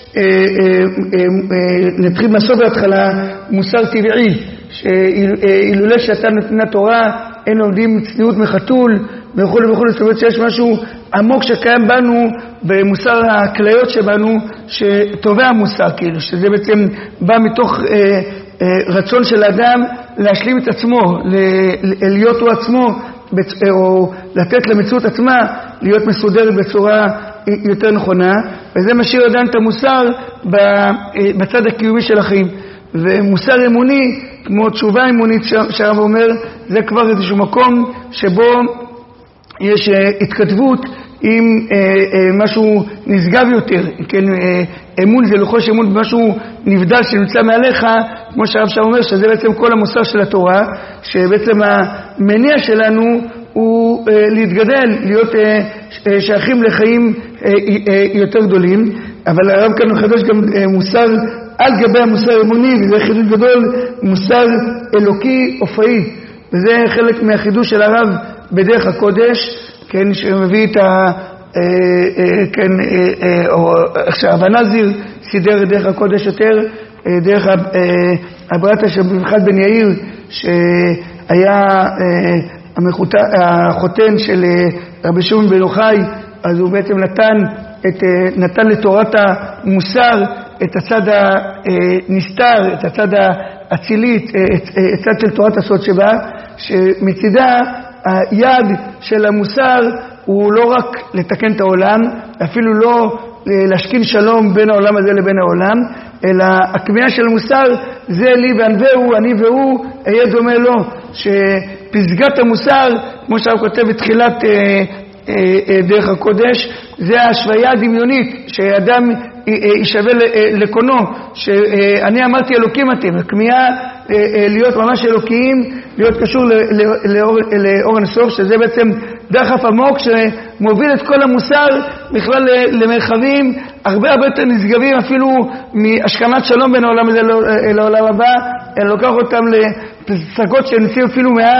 נתחיל מהסוף בהתחלה, מוסר טבעי, שאילולא שאתה נתנה תורה, אין עומדים צניעות מחתול, וכו' וכו'. זאת אומרת שיש משהו עמוק שקיים בנו, במוסר הכליות שבנו, שטובע מוסר, כאילו, שזה בעצם בא מתוך רצון של האדם להשלים את עצמו, להיות הוא עצמו, או לתת למציאות עצמה להיות מסודרת בצורה יותר נכונה, וזה משאיר עדיין את המוסר בצד הקיומי של החיים. ומוסר אמוני, כמו תשובה אמונית שהרב אומר, זה כבר איזשהו מקום שבו יש התכתבות עם משהו נשגב יותר. כן, אמון זה לוחוש אמון במשהו נבדל שנמצא מעליך, כמו שהרב שם אומר, שזה בעצם כל המוסר של התורה, שבעצם המניע שלנו הוא להתגדל, להיות שייכים לחיים יותר גדולים. אבל הרב כאן מחדש גם מוסר על גבי המוסר האמוני, וזה חידוש גדול, מוסר אלוקי אופאי, וזה חלק מהחידוש של הרב בדרך הקודש, כן, שמביא את כן, או איך שהרב הנזיר סידר דרך הקודש יותר, דרך הברייתא של מיכאל בן יאיר, שהיה החותן של רבי שמעון בן יוחאי, אז הוא בעצם נתן לתורת המוסר את הצד הנסתר, את הצד האצילית, את הצד של תורת הסוד שבה, שמצידה היד של המוסר הוא לא רק לתקן את העולם, אפילו לא להשכין שלום בין העולם הזה לבין העולם, אלא הכמיהה של המוסר זה לי וענווהו, אני והוא, אהיה דומה לו, שפסגת המוסר, כמו שהרב כותב בתחילת דרך הקודש, זה ההשוויה הדמיונית, שאדם יישווה לקונו, שאני אמרתי אלוקים אתם, הכמיהה להיות ממש אלוקיים, להיות קשור לאור הנסוף, שזה בעצם דחף עמוק שמוביל את כל המוסר בכלל למרחבים הרבה יותר נשגבים, אפילו מהשכנת שלום בין העולם הזה לעולם הבא, אלא לוקח אותם לפסגות שנמצאים אפילו מעל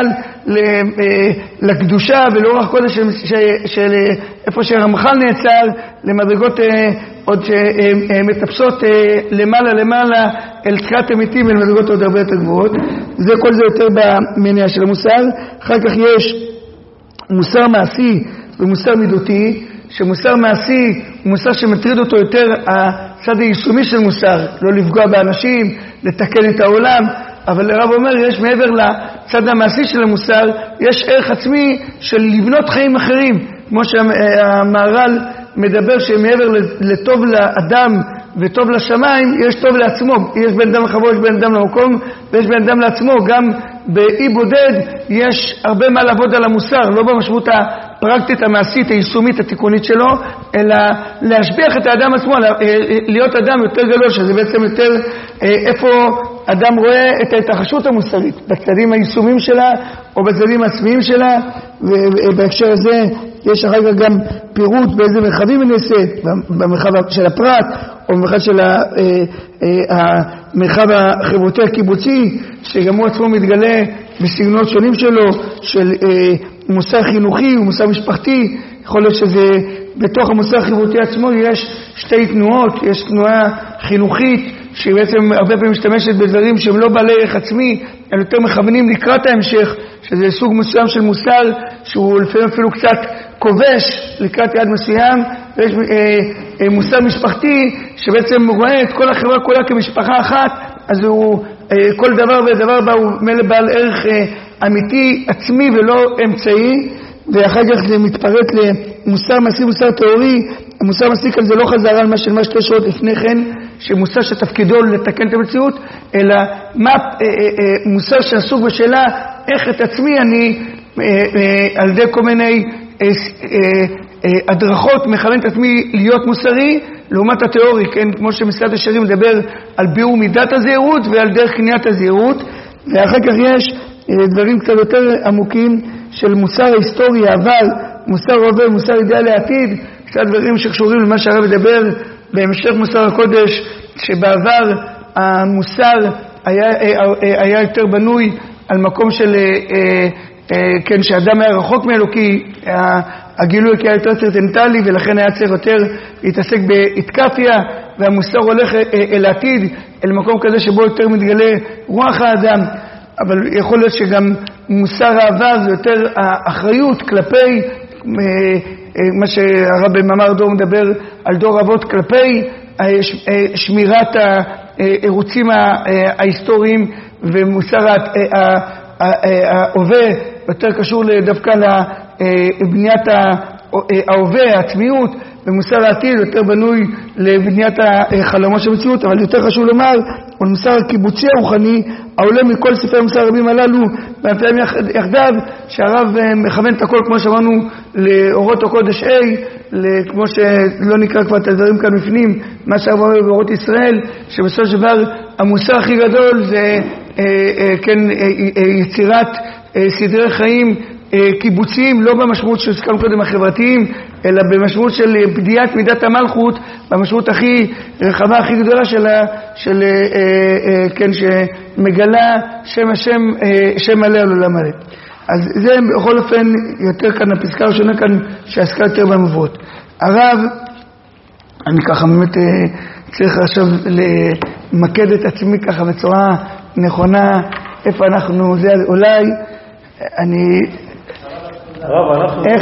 לקדושה ולאורך קודש של איפה שהרמח"ל נעצר, למדרגות עוד שמטפסות למעלה אל תחיית המתים, אל מדרגות עוד הרבה יותר גבוהות. זה כל זה יותר במניע של המוסר. אחר כך יש מוסר מעשי ומוסר מידותי, שמוסר מעשי הוא מוסר שמטריד אותו יותר הצד היישומי של מוסר, לא לפגוע באנשים, לתקן את העולם, אבל הרב אומר, יש מעבר לצד המעשי של המוסר, יש ערך עצמי של לבנות חיים אחרים, כמו שהמהר"ל מדבר שמעבר לטוב לאדם וטוב לשמיים, יש טוב לעצמו. יש בן אדם לחברו, יש בן אדם למקום, ויש בן אדם לעצמו. גם באי בודד יש הרבה מה לעבוד על המוסר, לא במשמעות הפרקטית, המעשית, היישומית, התיקונית שלו, אלא להשביח את האדם עצמו, להיות אדם יותר גדול, שזה בעצם יותר איפה אדם רואה את ההתרחשות המוסרית, בצדדים היישומים שלה או בצדדים העצמיים שלה, ובהקשר הזה יש אחר כך גם פירוט באיזה מרחבים היא נעשית, במרחב של הפרט או במרחב של המרחב החברותי הקיבוצי, שגם הוא עצמו מתגלה בסגנונות שונים שלו, של מוסר חינוכי ומוסר משפחתי. יכול להיות שזה בתוך המוסר החברותי עצמו יש שתי תנועות, יש תנועה חינוכית שבעצם הרבה פעמים משתמשת בדברים שהם לא בעלי ערך עצמי, הם יותר מכוונים לקראת ההמשך, שזה סוג מסוים של מוסר שהוא לפעמים אפילו קצת כובש לקראת יד מסוים. ויש מוסר משפחתי שבעצם רואה את כל החברה כולה כמשפחה אחת, אז הוא כל דבר ודבר בה הוא מלא בעל ערך אמיתי עצמי ולא אמצעי. ואחר כך זה מתפרט למוסר מעשי, מוסר תיאורי. המוסר מעשי כאן זה לא חזרה על מה שתי שעות לפני כן, שמוסר שתפקידו לתקן את המציאות, אלא מוסר שעסוק בשאלה איך את עצמי אני על ידי כל מיני הדרכות מכוון את עצמי להיות מוסרי, לעומת התיאורי, כן? כמו שמסילת ישרים מדבר על ביאור מידת הזהירות ועל דרך קניית הזהירות. ואחר כך יש דברים קצת יותר עמוקים של מוסר ההיסטורי, אבל מוסר הווה, מוסר אידיאל לעתיד, קצת דברים שקשורים למה שהרב מדבר בהמשך מוסר הקודש, שבעבר המוסר היה יותר בנוי על מקום של כן, שאדם היה רחוק מאלוקי, הגילוי היה יותר טרצנטלי, ולכן היה צריך יותר להתעסק באתקפיה, והמוסר הולך אל העתיד, אל מקום כזה שבו יותר מתגלה רוח האדם. אבל יכול להיות שגם מוסר העבר זה יותר האחריות כלפי מה שהרב במאמר דור מדבר על דור אבות, כלפי שמירת הערוצים ההיסטוריים, ומוסר ההווה יותר קשור דווקא לבניית ההווה, העצמיות, ומוסר העתיד יותר בנוי לבניית החלומות של המציאות. אבל יותר חשוב לומר, הוא מוסר הקיבוצי הרוחני העולה מכל ספרי המוסר הרבים הללו והפעמים יחדיו, שהרב מכוון את הכל, כמו שאמרנו, לאורות הקודש כמו שלא נקרא כבר את הדברים כאן בפנים, מה שהרב אומר באורות ישראל, שבסופו של דבר המוסר הכי גדול זה כן יצירת סדרי חיים קיבוציים, לא במשמעות שהזכרנו קודם החברתיים, אלא במשמעות של בדיית מידת המלכות, במשמעות הכי רחבה, הכי גדולה כן, שמגלה שם השם, שם מלא על עולם מלא. אז זה בכל אופן יותר כאן, הפסקה הראשונה כאן שעסקה יותר במבואות. הרב, אני ככה באמת צריך עכשיו למקד את עצמי ככה בצורה נכונה, איפה אנחנו, זה אולי, אני... איך?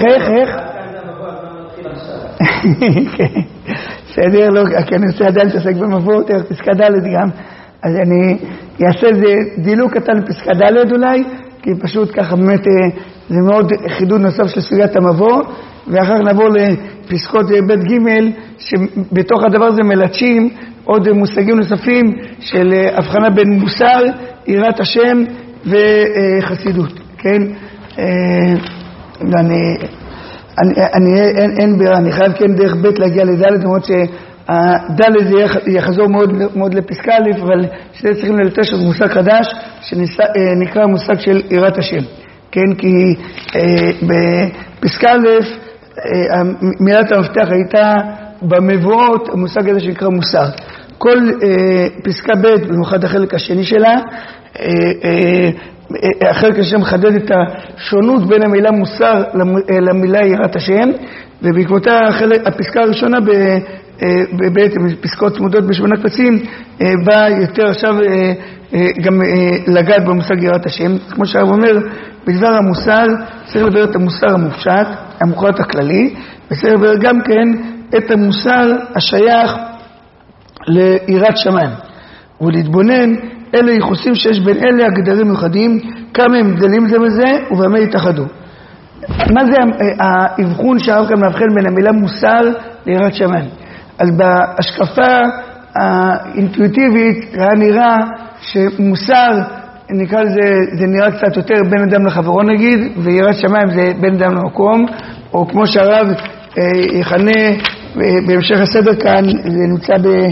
בסדר, לא, כי אני רוצה עדיין להתעסק במבואות, פסקה ד' גם, אז אני אעשה איזה דילוק קטן לפסקה ד' אולי, כי פשוט ככה באמת זה מאוד חידוד נוסף של סוגיית המבוא, ואחר נעבור לפסקות ב' ג' שבתוך הדבר הזה מלטשים עוד מושגים נוספים של הבחנה בין מוסר, יראת השם וחסידות, כן? אין בירה, אני חייב כן דרך ב' להגיע לד', למרות שהד' זה יחזור מאוד לפסקה א', אבל שזה צריכים ללטש את מושג חדש שנקרא מושג של יראת השם, כן? כי בפסקה א' מילת המפתח הייתה במבואות המושג הזה שנקרא מוסר. כל פסקה ב', במיוחד החלק השני שלה, החלק השם מחדד את השונות בין המילה מוסר למילה יראת השם, ובעקבותה הפסקה הראשונה בעצם פסקאות צמודות בשמונה קבצים בא יותר עכשיו גם לגעת במושג יראת השם. כמו שהרב אומר, בדבר המוסר צריך לדבר את המוסר המופשט, המוחלט הכללי, וצריך לדבר גם כן את המוסר השייך ליראת שמיים, ולהתבונן אלה ייחוסים שיש בין אלה הגדרים מיוחדים, כמה הם גדלים זה בזה ובמה יתאחדו. מה זה האבחון שהרב כאן מבחין בין המילה מוסר ליראת שמיים? אז בהשקפה האינטואיטיבית היה נראה שמוסר, נקרא לזה, זה נראה קצת יותר בין אדם לחברו נגיד, ויראת שמיים זה בין אדם למקום, או כמו שהרב יכנה בהמשך הסדר כאן, זה נמצא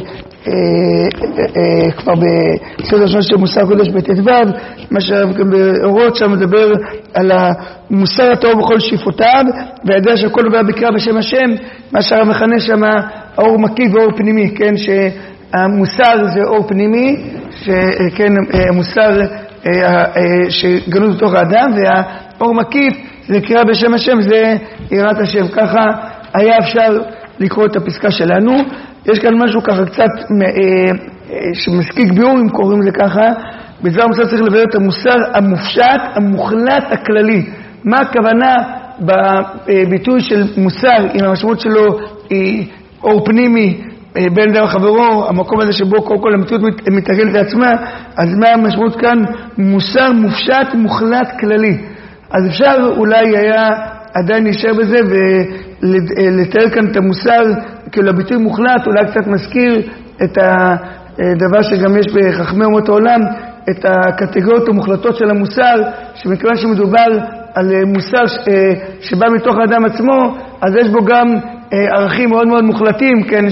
כבר בסדר ראשון של מוסר קודש בט"ו, מה שהרב גם באורות שם מדבר על המוסר הטוב בכל שאיפותיו, והידע שכל דבר בקרא בשם השם, מה שהרב מכנה שם האור מקיף ואור פנימי, כן, שהמוסר זה אור פנימי, שכן, המוסר שגנוז בתוך האדם, והאור מקיף זה קרא בשם השם, זה יראת השם. ככה היה אפשר לקרוא את הפסקה שלנו. יש כאן משהו ככה קצת שמסקיק ביאור, אם קוראים לזה ככה. בדבר המוסר צריך לבאר את המוסר המופשט, המוחלט, הכללי. מה הכוונה בביטוי של מוסר, אם המשמעות שלו היא אור פנימי בין אדם לחברו, המקום הזה שבו כל המציאות מתרגלת לעצמה, אז מה המשמעות כאן? מוסר מופשט, מוחלט, כללי. אז אפשר אולי היה עדיין נשאר בזה ולתאר כאן את המוסר כאילו הביטוי מוחלט, אולי קצת מזכיר את הדבר שגם יש בחכמי אומות העולם, את הקטגוריות המוחלטות של המוסר, שמכיוון שמדובר על מוסר שבא מתוך האדם עצמו, אז יש בו גם ערכים מאוד מאוד מוחלטים, כן,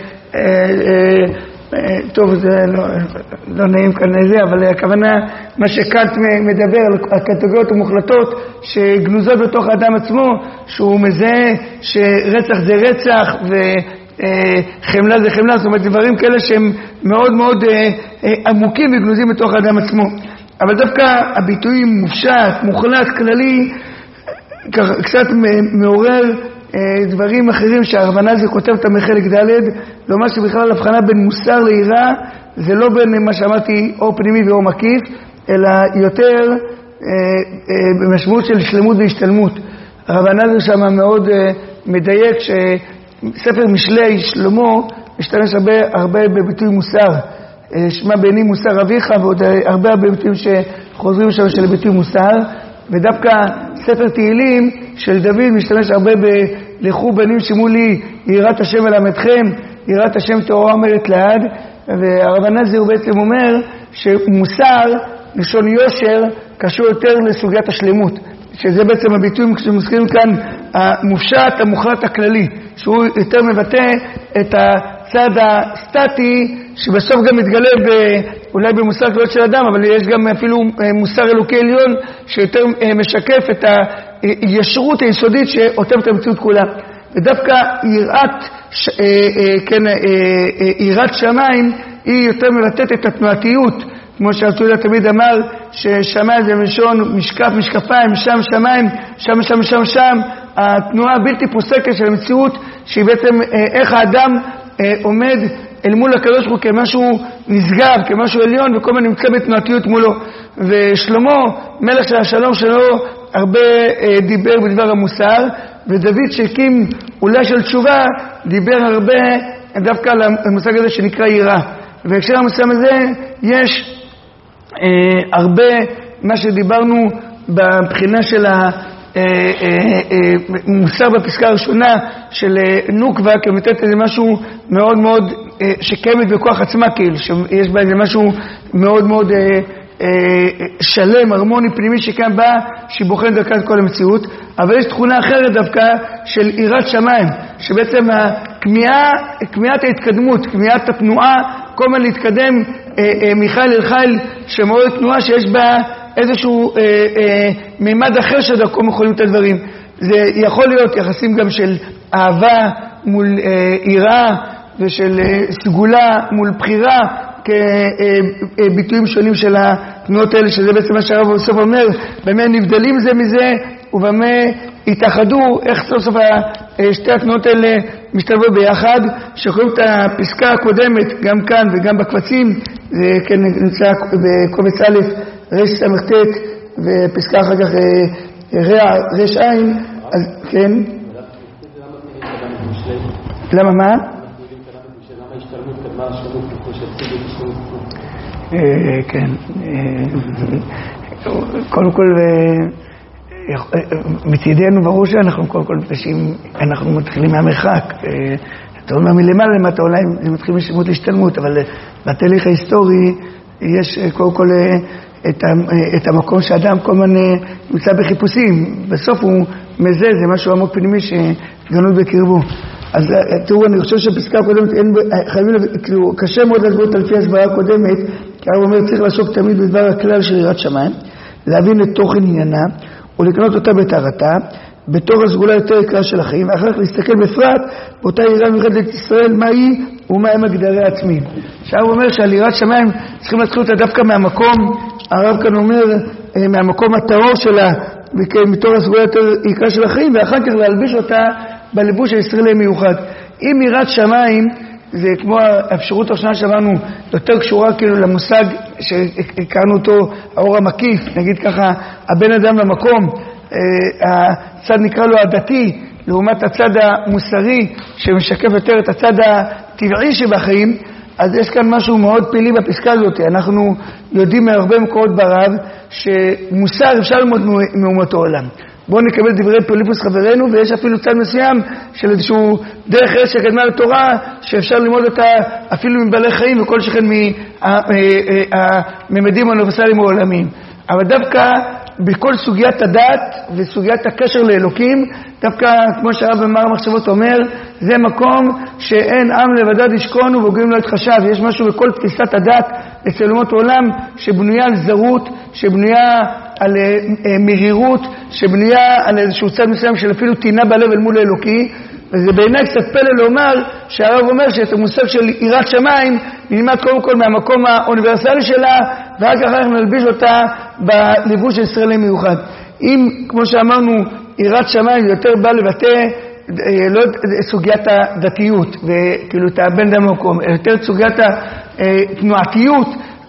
טוב, זה לא נעים כאן לזה, אבל הכוונה, מה שקאנט מדבר על הקטגוריות המוחלטות שגנוזות בתוך האדם עצמו, שהוא מזהה שרצח זה רצח וחמלה זה חמלה, זאת אומרת דברים כאלה שהם מאוד מאוד עמוקים וגנוזים בתוך האדם עצמו. אבל דווקא הביטויים מופשט, מוחלט, כללי, קצת מעורר דברים אחרים שהרב נזיר כותב אותם בחלק ד', לומר שבכלל הבחנה בין מוסר ליראה זה לא בין מה שאמרתי אור פנימי ואור מקיף, אלא יותר במשמעות של שלמות והשתלמות. הרב נזיר שם מאוד מדייק שספר משלי שלמה משתמש הרבה בביטוי מוסר, שמע בעיני מוסר אביך, ועוד הרבה ביטויים שחוזרים שם של ביטוי מוסר, ודווקא ספר תהילים של דוד משתמש הרבה בלכו בנים שמעו לי יראת השם אלמדכם, יראת השם תורה אומרת לעד. והרב נזיר בעצם אומר שמוסר, לשון יושר, קשור יותר לסוגיית השלמות, שזה בעצם הביטויים שמזכירים כאן המופשט, המוחלט הכללי, שהוא יותר מבטא את הצד הסטטי שבסוף גם מתגלה אולי במוסר כללות של אדם, אבל יש גם אפילו מוסר אלוקי עליון שיותר משקף את הישרות היסודית שעוטפת את המציאות כולה. ודווקא יראת שמיים היא יותר מבטאת את התנועתיות, כמו שהרצויה תמיד אמר ששמיים זה מלשון משקף, משקפיים, שם שמיים, שם שם שם שם, התנועה הבלתי פוסקת של המציאות שהיא בעצם איך האדם עומד אל מול הקדוש ברוך הוא כמשהו נשגב, כמשהו עליון, וכל מה נמצא בתנועתיות מולו. ושלמה, מלך של השלום שלו, הרבה דיבר בדבר המוסר, ודוד שהקים אולי של תשובה, דיבר הרבה דווקא על המושג הזה שנקרא יראה. והקשר המושג הזה יש הרבה מה שדיברנו בבחינה של מוסר בפסקה הראשונה של נוקבה, כמתת איזה משהו מאוד מאוד שקיימת בכוח עצמה, כאילו שיש בה איזה משהו מאוד מאוד שלם, הרמוני, פנימי שקיים בה, שהיא בוחנת דרכה את כל המציאות. אבל יש תכונה אחרת דווקא של יראת שמיים, שבעצם כמיהת ההתקדמות, כמיהת התנועה, כל מה להתקדם מחיל אל חיל, שמעורר תנועה שיש בה איזשהו מימד אחר שדרכו יכולים את הדברים. זה יכול להיות יחסים גם של אהבה מול יראה, ושל סגולה מול בחירה, כביטויים שונים של התנועות האלה, שזה בעצם מה שהרב בסוף אומר, במה נבדלים זה מזה, ובמה התאחדו, איך סוף סוף שתי התנועות האלה משתלבות ביחד. שקוראים את הפסקה הקודמת, גם כאן וגם בקבצים, זה כן נמצא בקובץ א' רש סמ"ט, ופסקה אחר כך רש עין, אז כן. למה מה? כן, קודם כל מצידנו ברור שאנחנו קודם כל מפגשים, אנחנו מתחילים מהמרחק, אתה אומר מלמעלה למטה, אולי זה מתחיל משמות להשתלמות, אבל בתהליך ההיסטורי יש קודם כל את המקום שאדם כל הזמן נמצא בחיפושים, בסוף הוא מזה, זה משהו עמוק פנימי שגנות בקרבו. אז תראו, אני חושב שהפסקה הקודמת, כאילו, קשה מאוד להסביר על פי הסברה הקודמת, כי הרב אומר, צריך לעסוק תמיד בדבר הכלל של יראת שמיים, להבין את תוכן עניינה, ולקנות אותה בטהרתה, בתור הסגולה יותר יקרה של החיים, ואחר כך להסתכל בפרט, באותה יראה מיוחדת ישראל, מה היא ומה הם הגדרי עצמיים. שהרב אומר שעל יראת שמיים צריכים להתחיל אותה דווקא מהמקום, הרב כאן אומר, מהמקום הטהור שלה, מתור הסגולה יותר יקרה של החיים, ואחר כך להלביש אותה בלבוש הישראלי מיוחד. אם יראת שמיים, זה כמו האפשרות הראשונה שאמרנו, יותר קשורה כאילו למושג שהכרנו אותו, האור המקיף, נגיד ככה, הבן אדם למקום, הצד נקרא לו הדתי, לעומת הצד המוסרי, שמשקף יותר את הצד הטבעי שבחיים. אז יש כאן משהו מאוד פעילי בפסקה הזאת. אנחנו יודעים מהרבה מקורות ברב, שמוסר אפשר ללמוד מאומות העולם. בואו נקבל דברי פוליפוס חברנו, ויש אפילו צד מסוים של איזשהו דרך ארץ שקדמה לתורה, שאפשר ללמוד אותה אפילו מבעלי חיים, וכל שכן מהממדים האוניברסליים העולמיים. אבל דווקא בכל סוגיית הדת וסוגיית הקשר לאלוקים, דווקא כמו שהרב במאמר המחשבות אומר, זה מקום שאין עם לבדד ישכון ובוגרים לא יתחשב. יש משהו בכל תפיסת הדת אצל אומות העולם שבנויה על זרות, שבנויה על מרירות, שבנויה על איזשהו צד מסוים של אפילו טינה בלב אל מול האלוקי. וזה בעיניי קצת פלא לומר שהרב אומר שאת המושג של יראת שמיים נלמד קודם כל מהמקום האוניברסלי שלה, ורק אחר כך נלביש אותה בליבוש הישראלי מיוחד. אם, כמו שאמרנו, יראת שמיים יותר בא לבטא לא סוגיית הדתיות וכאילו את הבן דם במקום, יותר סוגיית התנועתיות,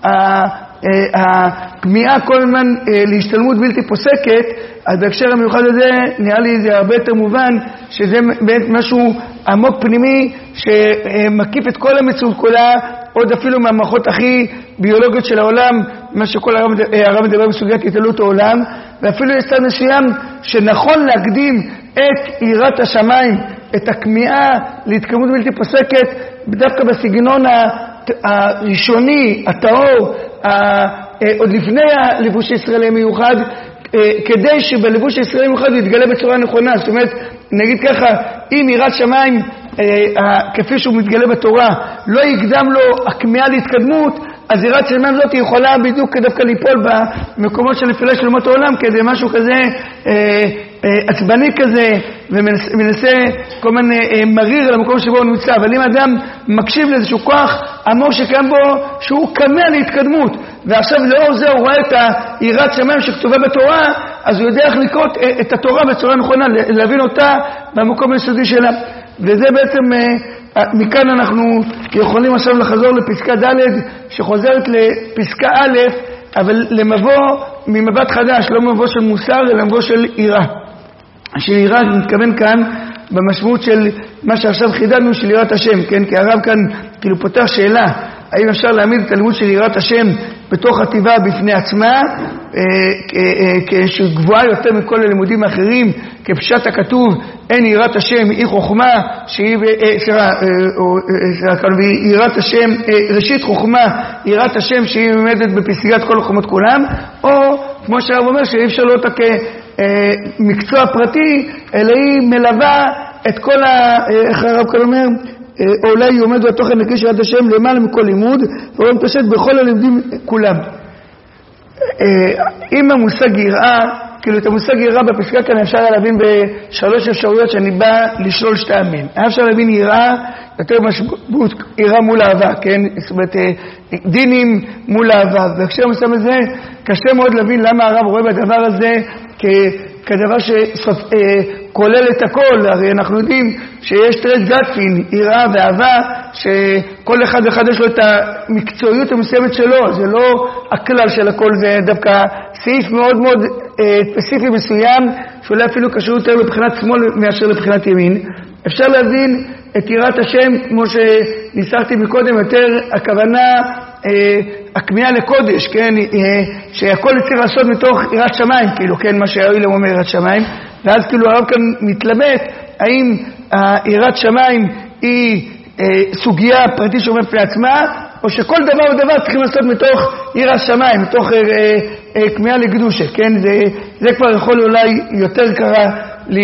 הכמיהה כל הזמן להשתלמות בלתי פוסקת. אז בהקשר המיוחד הזה נראה לי זה הרבה יותר מובן שזה באמת משהו עמוק פנימי שמקיף את כל המציאות כולה, עוד אפילו מהמערכות הכי ביולוגיות של העולם, מה שכל הרב מדבר בסוגיית התעלות העולם, ואפילו יש צד מסוים שנכון להקדים את יראת השמיים, את הכמיהה להתקדמות בלתי פוסקת, דווקא בסגנון הראשוני, הטהור, עוד לפני הלבוש הישראלי המיוחד, כדי שבלבוש הישראלי המיוחד יתגלה בצורה נכונה. זאת אומרת, נגיד ככה, אם יראת שמיים כפי שהוא מתגלה בתורה לא יקדם לו הכמיהה להתקדמות, אז יראת שמיים זאת יכולה בדיוק דווקא ליפול במקומות של נפילה של אומות העולם, כזה משהו כזה עצבני כזה, ומנסה כל מיני מריר על המקום שבו הוא נמצא. אבל אם אדם מקשיב לאיזשהו כוח עמוק שקיים בו, שהוא כמה להתקדמות, ועכשיו לאור זה הוא רואה את יראת שמיים שכתובה בתורה, אז הוא יודע איך לקרוא את התורה בצורה נכונה, להבין אותה במקום היסודי שלה. וזה בעצם, מכאן אנחנו יכולים עכשיו לחזור לפסקה ד' שחוזרת לפסקה א', אבל למבוא ממבט חדש, לא מבוא של מוסר, אלא מבוא של יראה. שיראה מתכוון כאן במשמעות של מה שעכשיו חידדנו של יראת השם, כן? כי הרב כאן כאילו פותח שאלה, האם אפשר להעמיד את הלימוד של יראת השם בתוך חטיבה בפני עצמה, כשגבוהה יותר מכל הלימודים האחרים, כפשט הכתוב, אין יראת השם היא חוכמה, שהיא, יראת השם, ראשית חוכמה, יראת השם שהיא עומדת בפסגת כל החוכמות כולם, או כמו שהרב אומר שאי אפשר לא אותה כמקצוע פרטי, אלא היא מלווה את כל איך הרב כאן אומר, או אולי היא עומד בתוכן נקי יראת השם למעלה מכל לימוד, והוא מתפשט בכל הלימודים כולם. אם המושג יראה, כאילו את המושג יראה בפסקה כאן אפשר להבין בשלוש אפשרויות שאני בא לשלול שתי מהן. אפשר להבין יראה, יותר משמעות יראה מול אהבה, כן? זאת אומרת, דינים מול אהבה. בהקשר מסוים הזה קשה מאוד להבין למה הרב רואה בדבר הזה כדבר שכולל את הכל. הרי אנחנו יודעים שיש טרס גטפין, יראה ואהבה, שכל אחד ואחד יש לו את המקצועיות המסוימת שלו. זה לא הכלל של הכל, זה דווקא סעיף מאוד מאוד ספציפי מסוים, שאולי אפילו קשור יותר לבחינת שמאל מאשר לבחינת ימין. אפשר להבין את יראת השם, כמו שניסחתי מקודם, יותר הכוונה הכמיהה לקודש, כן? שהכל צריך לעשות מתוך יראת שמיים, כאילו, כן? מה שהאילם אומר יראת שמיים, ואז כאילו הרב כאן מתלבט, האם יראת שמיים היא סוגיה פרטית שעומדת בפני עצמה, או שכל דבר ודבר צריכים לעשות מתוך יראת שמיים, מתוך כמיהה לקדושה, כן? זה כבר יכול אולי יותר קרה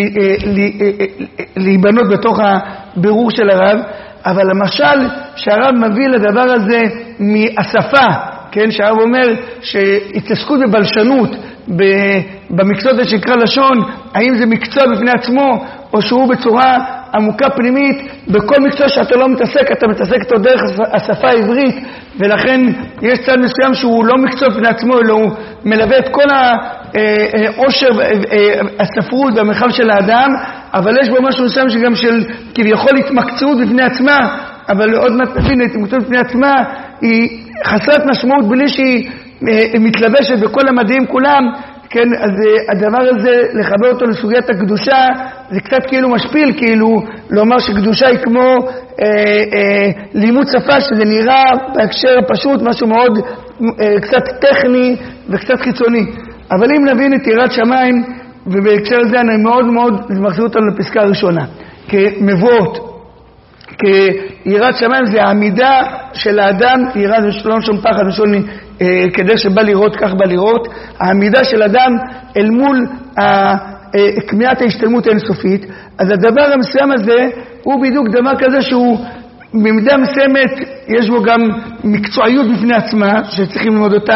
להיבנות בתוך הבירור של הרב, אבל למשל שהרב מביא לדבר הזה מהשפה, כן? שהרב אומר שהתעסקות בבלשנות במקצוע הזה שנקרא לשון, האם זה מקצוע בפני עצמו או שהוא בצורה עמוקה פנימית. בכל מקצוע שאתה לא מתעסק, אתה מתעסק אותו דרך השפה העברית, ולכן יש צד מסוים שהוא לא מקצוע בפני עצמו, אלא הוא מלווה את כל העושר הספרות והמרחב של האדם, אבל יש בו משהו מסוים שגם של כביכול התמקצעות בפני עצמה, אבל עוד מעט נבין, התמקצעות בפני עצמה היא חסרת משמעות בלי שהיא מתלבשת בכל המדעים כולם, כן? אז הדבר הזה, לחבר אותו לסוגיית הקדושה, זה קצת כאילו משפיל, כאילו לומר שקדושה היא כמו לימוד שפה, שזה נראה בהקשר הפשוט משהו מאוד קצת טכני וקצת חיצוני. אבל אם נבין את יראת שמיים, ובהקשר הזה אני מאוד מאוד מחזיר אותנו לפסקה הראשונה, כמבואות, כיראת שמיים זה העמידה של האדם, יראה זה לא נשום פחד, נשום כדי שבא לראות כך בא לראות, העמידה של אדם אל מול כמיהת ההשתלמות האינסופית. אז הדבר המסוים הזה הוא בדיוק דבר כזה שהוא במידה מסוימת יש בו גם מקצועיות בפני עצמה שצריכים ללמוד אותה,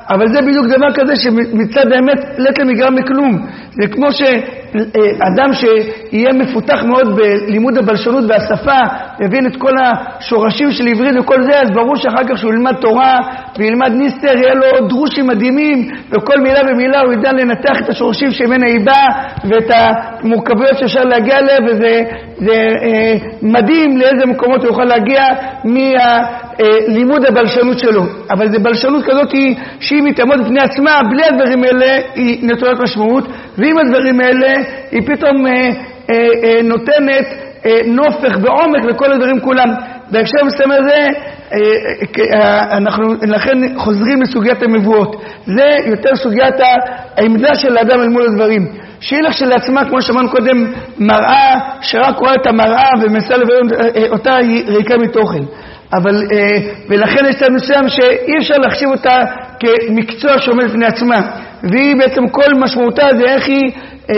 אבל זה בדיוק דבר כזה שמצד האמת לית למגרם מכלום. זה כמו שאדם שיהיה מפותח מאוד בלימוד הבלשנות והשפה, יבין את כל השורשים של עברית וכל זה, אז ברור שאחר כך שהוא ילמד תורה וילמד ניסטר, יהיה לו דרושים מדהימים, וכל מילה ומילה הוא ידע לנתח את השורשים שמנה היא באה, ואת המורכבויות שאפשר להגיע אליהם, וזה מדהים לאיזה מקומות הוא יוכל להגיע מהלימוד הבלשנות שלו. אבל זה בלשנות כזאת שהיא מתעמוד בפני עצמה, בלי הדברים האלה היא נטולת משמעות, ועם הדברים האלה היא פתאום נותנת נופך ועומק לכל הדברים כולם. בהקשר מסתמא זה, אנחנו לכן חוזרים לסוגיית המבואות. זה יותר סוגיית העמדה של האדם אל מול הדברים. שהיא לך שלעצמה, כמו שאמרנו קודם, מראה שרק רואה את המראה ומנסה לברר אותה, היא ריקה מתוכן. אבל, ולכן יש צד מסוים שאי אפשר להחשיב אותה כמקצוע שעומד לפני עצמה. והיא בעצם כל משמעותה זה איך היא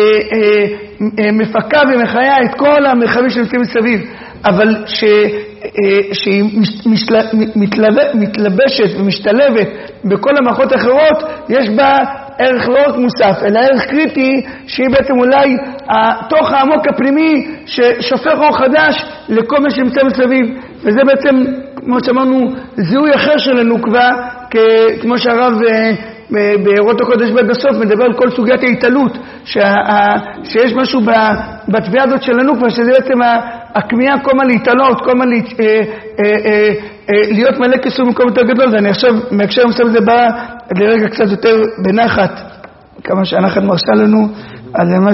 מפקה ומחיה את כל המרחבים שנמצאים מסביב. אבל שהיא מתלבשת ומשתלבת בכל המערכות האחרות, יש בה ערך לא רק מוסף, אלא ערך קריטי, שהיא בעצם אולי התוך העמוק הפנימי ששופך אור חדש לכל מה שנמצא מסביב. וזה בעצם, כמו שאמרנו, זיהוי אחר של הנוקבה, כמו שהרב באורות הקודש בית בסוף מדבר על כל סוגיית ההתעלות, שיש משהו בתביעה הזאת של הנוקבה, שזה בעצם הכמיהה כל מה להתעלות, כל מה להיות מלא כיסוי במקום יותר גדול. ואני עכשיו, מהקשר מסוים זה בא לרגע קצת יותר בנחת, כמה שהנחת מרשה לנו, אז זה מה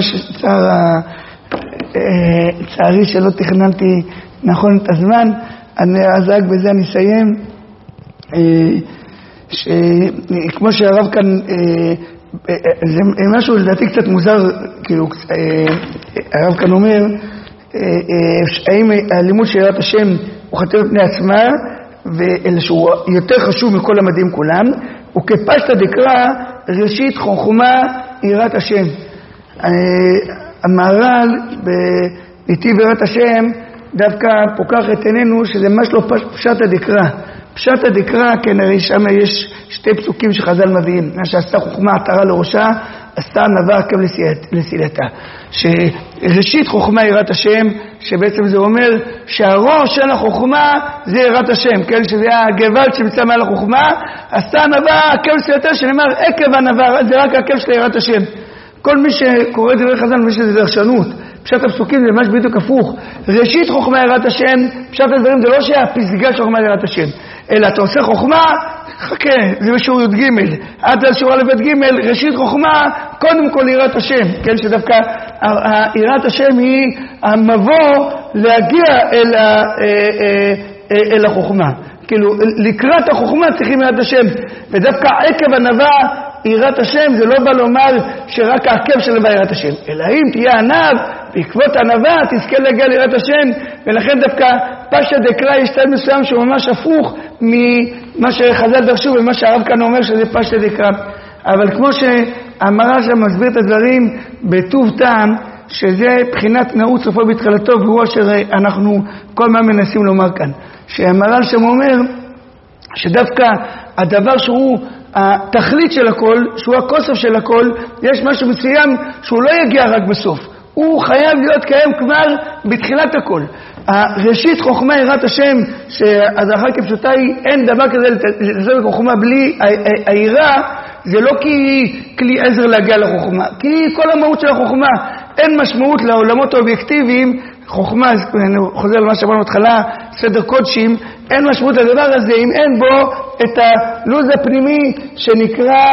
צערי שלא תכננתי נכון את הזמן. אז רק בזה אני אסיים, כמו שהרב כאן, זה משהו לדעתי קצת מוזר, כאילו הרב כאן אומר, האם הלימוד של יראת השם הוא חטא בפני עצמה, ואלה שהוא יותר חשוב מכל המדעים כולם, וכפשטא דקרא ראשית חוכמה יראת השם. המהר"ל בנתיב יראת השם דווקא פוקח את עינינו שזה ממש לא פשטא דקרא. פשטא דקרא, כן, הרי שם יש שתי פסוקים שחז"ל מביאים, מה שעשתה חוכמה עטרה לראשה, עשתה ענווה עקב לסילתה. שראשית חוכמה יראת השם, שבעצם זה אומר שהראש של החוכמה זה יראת השם, כן, שזה הגבל שנמצא מעל החוכמה, עשתה ענווה עקב לסילתה, שנאמר עקב ענווה, זה רק עקב של יראת השם. כל מי שקורא את דברי חז"ל, מי שזה דרשנות, פשט הפסוקים זה ממש בדיוק הפוך. ראשית חוכמה יראת השם, פשט הדברים זה לא שהפסגה של חוכמה יראת השם, אלא אתה עושה חוכמה, חכה, זה בשיעור י' ג', עד לשורה לבית ג', ראשית חוכמה, קודם כל יראת השם, כן, שדווקא יראת השם היא המבוא להגיע אל החוכמה. כאילו, לקראת החוכמה צריכים יראת השם, ודווקא עקב ענווה יראת השם, זה לא בא לומר שרק העקב של ענווה יראת השם, אלא אם תהיה ענב, בעקבות ענווה תזכה להגיע ליראת השם. ולכן דווקא פשטא דקרא יש צד מסוים שהוא ממש הפוך ממה שחז"ל דרשו ומה שהרב כאן אומר שזה פשטא דקרא. אבל כמו שהמהר"ל שם מסביר את הדברים בטוב טעם, שזה בחינת נעוץ סופו בהתחלתו, והוא אשר אנחנו כל מה מנסים לומר כאן. שהמהר"ל שם אומר שדווקא הדבר שהוא התכלית של הכל, שהוא הכוסף של הכל, יש משהו מסוים שהוא לא יגיע רק בסוף, הוא חייב להיות קיים כבר בתחילת הכל. ראשית חוכמה יראת השם, שהזכר כפשוטה היא, אין דבר כזה לתעסק בחוכמה בלי היראה, זה לא כי כלי עזר להגיע לחוכמה, כי כל המהות של החוכמה, אין משמעות לעולמות האובייקטיביים. חוכמה, אני חוזר למה שאמרנו התחלה, סדר קודשים, אין משמעות לדבר הזה אם אין בו את הלוז הפנימי שנקרא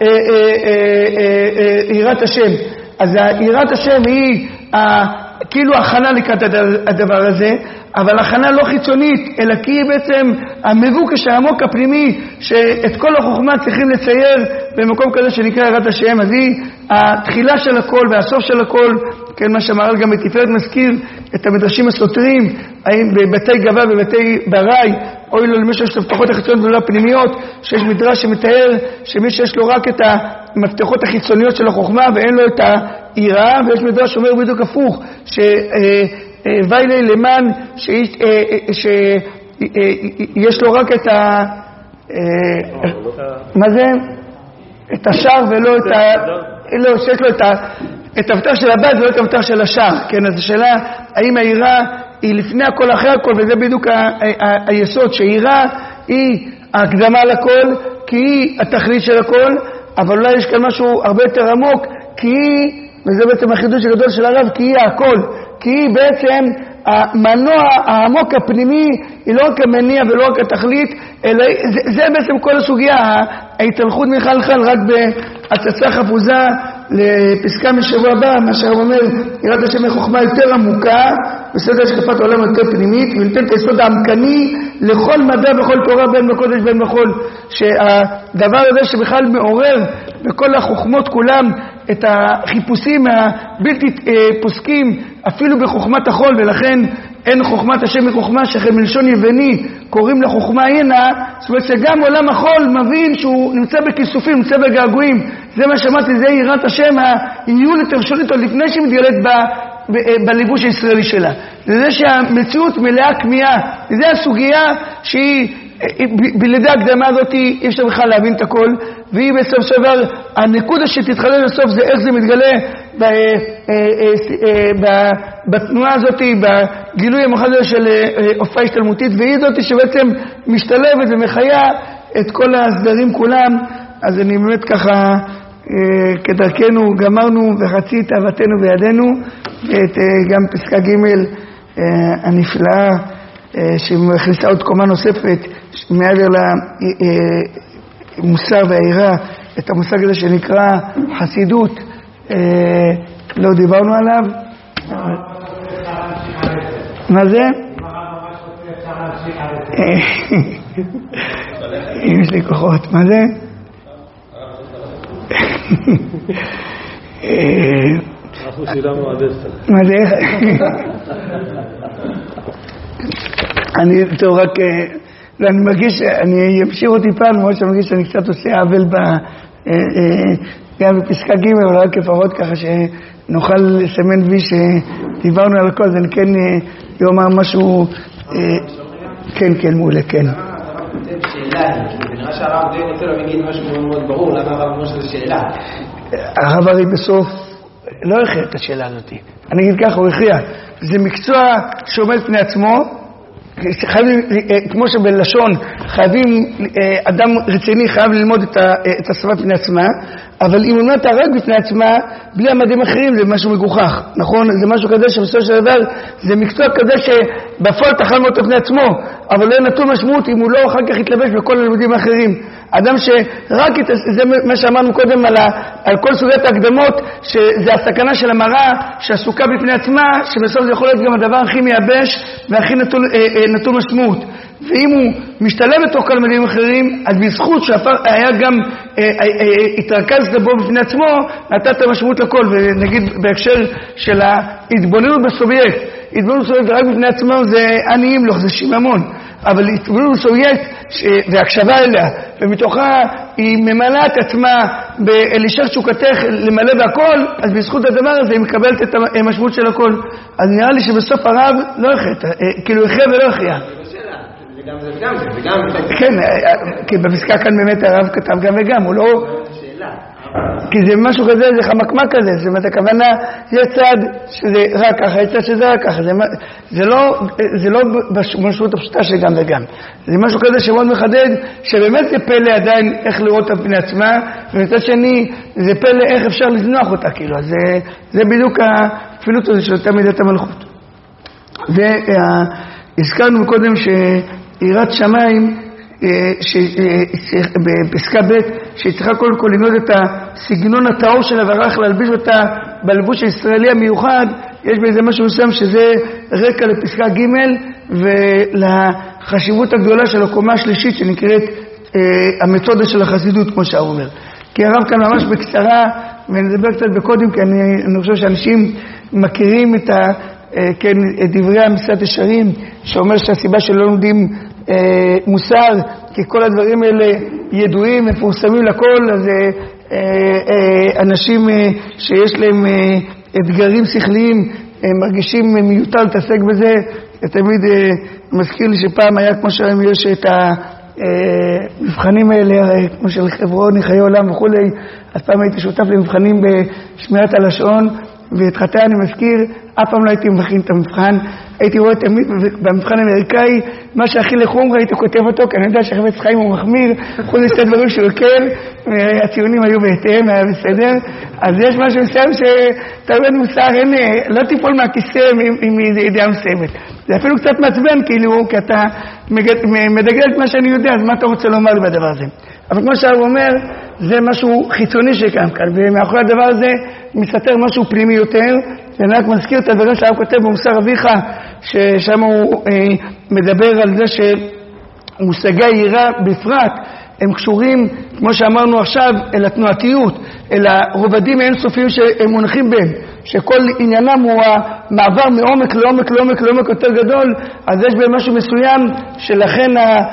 יראת השם. אז יראת השם היא כאילו הכנה לקראת הדבר הזה, אבל הכנה לא חיצונית, אלא כי היא בעצם המבוקש העמוק הפנימי שאת כל החוכמה צריכים לצייר במקום כזה שנקרא יראת השם. אז היא התחילה של הכל והסוף של הכל, כן, מה שהמהר"ל גם בתפארת מזכיר את המדרשים הסותרים, האם בבתי גבה ובבתי בראי, אוי לו למי שיש לפתחות החיצוניות ולא הפנימיות, שיש מדרש שמתאר שמי שיש לו רק את המפתחות החיצוניות של החוכמה ואין לו את היראה, ויש מדרש שאומר בדיוק הפוך, ויילי למען שיש לו רק את מה זה? את השער ולא את לא, שיש לו את המפתח של הבית ולא את המפתח של השער. כן, אז השאלה, האם העירה היא לפני הכל אחרי הכל, וזה בדיוק היסוד, שהעירה היא ההקדמה לכל, כי היא התכלית של הכל, אבל אולי יש כאן משהו הרבה יותר עמוק, כי היא, וזה בעצם החידוש הגדול של הרב, כי היא הכל, כי היא בעצם המנוע העמוק הפנימי, היא לא רק המניע ולא רק התכלית, אלא זה בעצם כל הסוגיה, ההתהלכות מחלחל רק בהצצה חפוזה לפסקה משבוע הבא, מה שהרב אומר, יראת השם מחוכמה יותר עמוקה, בסדר השקפת העולם יותר פנימית, ונותן את היסוד העמקני לכל מדע וכל תורה בין בקודש בין בחול, שהדבר הזה שבכלל מעורר בכל החוכמות כולם את החיפושים הבלתי פוסקים אפילו בחוכמת החול, ולכן אין חוכמת השם מחוכמה, שכן מלשון יווני קוראים לחוכמה הנה, זאת אומרת שגם עולם החול מבין שהוא נמצא בכיסופים, נמצא בגעגועים. זה מה שאמרתי, זה יראת השם, העיון הראשונית עוד לפני שהיא מתגלית בליבוש הישראלי שלה. זה שהמציאות מלאה כמיהה, זה הסוגיה שהיא בלעדי ההקדמה הזאת אי אפשר בכלל להבין את הכל, והיא בסוף דבר, הנקודה שתתחלל לסוף זה איך זה מתגלה בתנועה הזאת, בגילוי המוחד של הופעה השתלמותית, והיא זאת שבעצם משתלבת ומחיה את כל הסדרים כולם. אז אני באמת ככה, כדרכנו גמרנו וחצי את אהבתנו בידינו, ואת גם פסקה ג' הנפלאה שמכניסה עוד קומה נוספת מעבר למוסר והעירה, את המושג הזה שנקרא חסידות, לא דיברנו עליו. מה זה? אם יש לי כוחות, מה זה? אנחנו שילמנו עד 10. מה זה? אני טוב רק, אני מרגיש, אני אמשיך אותי פעם, מאוד שאני מרגיש שאני קצת עושה עוול גם בפסקה ג', אבל רק לפחות ככה שנוכל לסמן וי שדיברנו על הכל, אז אני כן יאמר משהו, כן, מעולה, כן. שאלה, כי נראה שהרב די רוצה להגיד משהו מאוד מאוד ברור, למה הרב אומר שזה שאלה? הרב הרי בסוף לא הכריע את השאלה הזאת. אני אגיד ככה, הוא הכריע. זה מקצוע שעומד פני עצמו, כמו שבלשון חייבים, אדם רציני חייב ללמוד את השפה בפני עצמה, אבל אם אומרת הרג בפני עצמה, בלי המדים אחרים זה משהו מגוחך, נכון? זה משהו כזה שבסופו של דבר זה מקצוע כזה שבפועל אתה חייב ללמוד בפני עצמו, אבל לא נתון משמעות אם הוא לא אחר כך יתלבש בכל הלימודים האחרים. אדם שרק, זה מה שאמרנו קודם על כל סוגיית ההקדמות, שזה הסכנה של המראה שעסוקה בפני עצמה, שבסוף זה יכול להיות גם הדבר הכי מייבש והכי נתון משמעות. ואם הוא משתלב בתוך כל מדעים אחרים, אז בזכות שהיה גם התרכזת בו בפני עצמו, נתת משמעות לכל. ונגיד בהקשר של ההתבוננות בסובייקט, התבוננות בסובייקט רק בפני עצמו זה עניים לו, זה שיממון. אבל התבוננות בסובייקט והקשבה אליה, ומתוכה היא ממלאה את עצמה בלשך תשוקתך למלא בהכל, אז בזכות הדבר הזה היא מקבלת את המשמעות של הכל. אז נראה לי שבסוף הרב לא הכריע, כאילו הכריע ולא הכריע. כן, כי בפסקה כאן באמת הרב כתב גם וגם, הוא לא... כי זה משהו כזה, זה חמקמק כזה, זאת אומרת, הכוונה, יש צד שזה רק ככה, יש צד שזה רק ככה, זה לא במשמעות הפשוטה של גם וגם. זה משהו כזה שמאוד מחדד, שבאמת זה פלא עדיין איך לראות את פני עצמה, ומצד שני, זה פלא איך אפשר לזנוח אותה, כאילו, אז זה בדיוק הכפילות הזה של אותה מידת המלכות. והזכרנו קודם שיראת שמיים, בפסקה ב' שצריכה קודם כל ללמוד את הסגנון הטהור של הברח, להלביש אותה בלבוש הישראלי המיוחד. יש באיזה משהו מסוים שזה רקע לפסקה ג' ולחשיבות הגדולה של הקומה השלישית שנקראת המתודה של החסידות, כמו שהרב אומר. כי הרב כאן ממש בקצרה, ונדבר קצת בקודם, כי אני חושב שאנשים מכירים את דברי המסילת ישרים, שאומר שהסיבה שלא לומדים מוסר, כי כל הדברים האלה ידועים, מפורסמים לכל, אז אנשים שיש להם אתגרים שכליים מרגישים מיותר להתעסק בזה. תמיד מזכיר לי שפעם היה כמו שהיום יש את המבחנים האלה, כמו של חברון, חיי עולם וכולי, אז פעם הייתי שותף למבחנים בשמירת הלשון, ואת חטאי אני מזכיר, אף פעם לא הייתי מכין את המבחן, הייתי רואה תמיד במבחן האמריקאי, מה שהכי לחומרה הייתי כותב אותו, כי אני יודע שחפץ חיים הוא מחמיר, חוץ משתי דברים שהוא הקל, הציונים היו בהתאם, היה בסדר, אז יש משהו מסוים שאתה רואה מוסר, לא תיפול מהכיסא עם ידיעה מסוימת. זה אפילו קצת מעצבן, כאילו, כי אתה מדגל את מה שאני יודע, אז מה אתה רוצה לומר לי בדבר הזה? אבל כמו שהרב אומר, זה משהו חיצוני שקיים כאן, ומאחורי הדבר הזה מסתתר משהו פנימי יותר, ואני רק מזכיר את הדברים שהרב כותב במוסר אביך, ששם הוא מדבר על זה שמושגי היראה בפרט, הם קשורים, כמו שאמרנו עכשיו, אל התנועתיות, אל הרובדים האינסופיים שהם מונחים בהם, שכל עניינם הוא המעבר מעומק לעומק לעומק לעומק יותר גדול, אז יש בהם משהו מסוים שלכן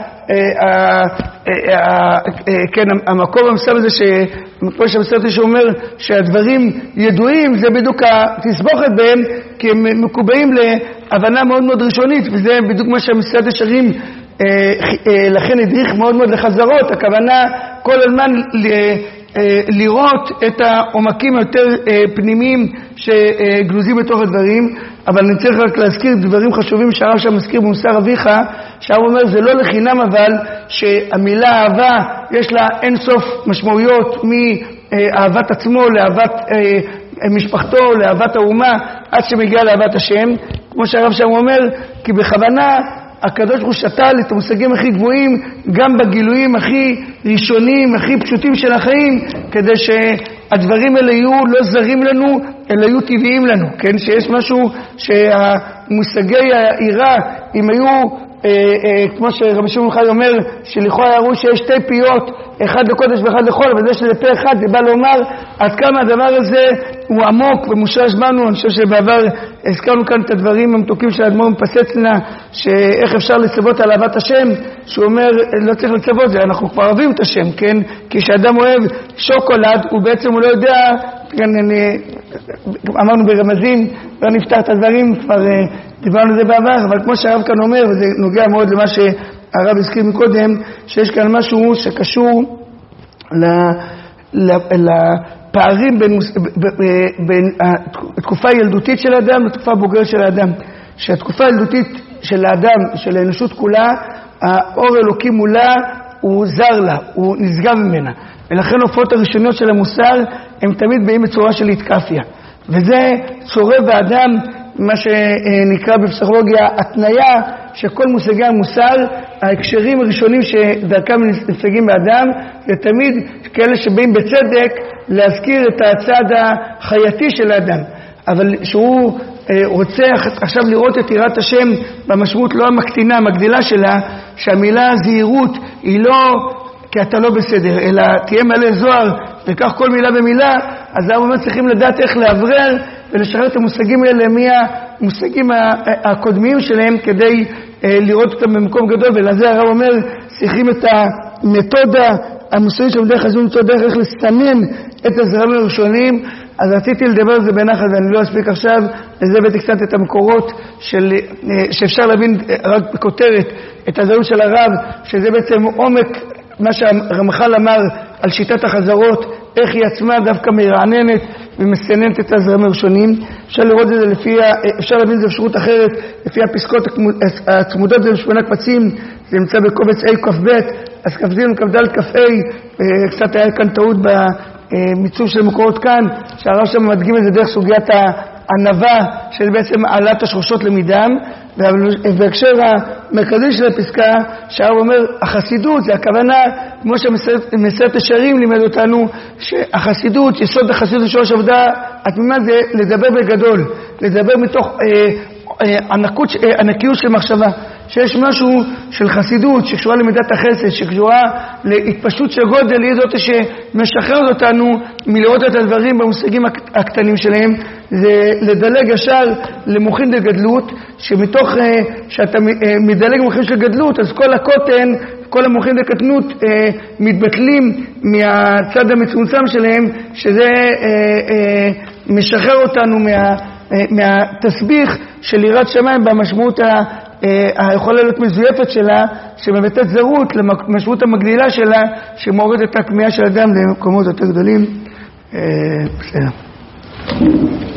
כן, המקום המסוים הזה כמו שהמסורת שאומר שהדברים ידועים, זה בדיוק התסבוכת בהם, כי הם מקובעים להבנה מאוד מאוד ראשונית, וזה בדיוק מה שהמסורת השרים לכן הדריך מאוד מאוד לחזרות, הכוונה כל הזמן לראות את העומקים היותר פנימיים שגלוזים בתוך הדברים. אבל אני צריך רק להזכיר דברים חשובים שהרב שם מזכיר במוסר אביך, שהרב אומר זה לא לחינם, אבל שהמילה אהבה יש לה אין סוף משמעויות, מאהבת עצמו לאהבת משפחתו, לאהבת האומה, עד שמגיע לאהבת השם, כמו שהרב שם אומר, כי בכוונה הקדוש ברוך הוא שתל את המושגים הכי גבוהים גם בגילויים הכי ראשונים, הכי פשוטים של החיים, כדי שהדברים האלה יהיו לא זרים לנו, אלא יהיו טבעיים לנו, כן? שיש משהו שהמושגי היראה, אם היו, כמו שרבי שמעון חי אומר, שלכאורה יראו שיש שתי פיות, אחד לקודש ואחד לחול, אבל זה שזה פה אחד, זה בא לומר עד כמה הדבר הזה הוא עמוק ומושרש בנו. אני חושב שבעבר הזכרנו כאן את הדברים המתוקים של האדמו"ר מפסצנה, שאיך אפשר לצוות על אהבת השם, שהוא אומר לא צריך לצוות, זה אנחנו כבר אוהבים את השם, כן? כי כשאדם אוהב שוקולד, הוא בעצם הוא לא יודע, כן, אמרנו ברמזים, לא נפתח את הדברים, כבר דיברנו על זה בעבר, אבל כמו שהרב כאן אומר, וזה נוגע מאוד למה שהרב הזכיר מקודם, שיש כאן משהו שקשור לפערים בין התקופה הילדותית של האדם לתקופה הבוגרת של האדם. שהתקופה הילדותית של האדם, של האנושות כולה, האור אלוקי מולה הוא זר לה, הוא נסגר ממנה. ולכן הופעות הראשוניות של המוסר הם תמיד באים בצורה של התקפיה. וזה צורב באדם, מה שנקרא בפסיכולוגיה התניה, שכל מושגי המוסר, ההקשרים הראשונים שדרכם נפסגים באדם, זה תמיד כאלה שבאים בצדק להזכיר את הצד החייתי של האדם. אבל שהוא רוצה עכשיו לראות את יראת השם במשמעות לא המקטינה, המגדילה שלה, שהמילה זהירות היא לא כי אתה לא בסדר, אלא תהיה מלא זוהר וכך כל מילה במילה. אז אנחנו צריכים לדעת איך לעברר ולשחרר את המושגים האלה מהמושגים הקודמיים שלהם, כדי לראות אותם במקום גדול. ולזה הרב אומר, צריכים את המתודה המוסרית של דרך הזו, למצוא דרך איך לסנן את הזרמים הראשונים. אז רציתי לדבר על זה בנחת ואני לא אספיק עכשיו, לזה הבאתי קצת את המקורות שאפשר להבין רק בכותרת את הזרמים של הרב, שזה בעצם עומק מה שהרמח"ל אמר על שיטת החזרות, איך היא עצמה דווקא מרעננת ומסננת את הזרמים הראשונים. אפשר לראות את זה אפשר להבין את זה אפשרות אחרת, לפי הפסקות הצמודות זה בשמונה קבצים, זה נמצא בקובץ A כ"ב, אז כ"ז כ"ד כ"ה, קצת היה כאן טעות במיצוב של מקורות כאן, שהרב שם מדגים את זה דרך סוגיית הענווה, שזה בעצם עלת השורשות למידם. והקשר המרכזי של הפסקה, שהרב אומר, החסידות, זה הכוונה, כמו שמסרת השערים לימד אותנו, שהחסידות, יסוד החסידות לשורש עבודה, התמימה זה לדבר בגדול, לדבר מתוך ענקיות של מחשבה, שיש משהו של חסידות שקשורה למידת החסד, שקשורה להתפשטות של גודל, היא זאת שמשחררת אותנו מלראות את הדברים במושגים הקטנים שלהם. זה לדלג ישר למוחין דגדלות, שמתוך שאתה מדלג מוחין של גדלות, אז כל הקוטן, כל המוחין דקטנות מתבטלים מהצד המצומצם שלהם, שזה משחרר אותנו מהתסביך של יראת שמיים במשמעות היכולה להיות מזויפת שלה, שמבטאת זרות למשמעות המגדילה שלה, שמוריד את הכמיהה של אדם למקומות יותר גדולים. בסדר.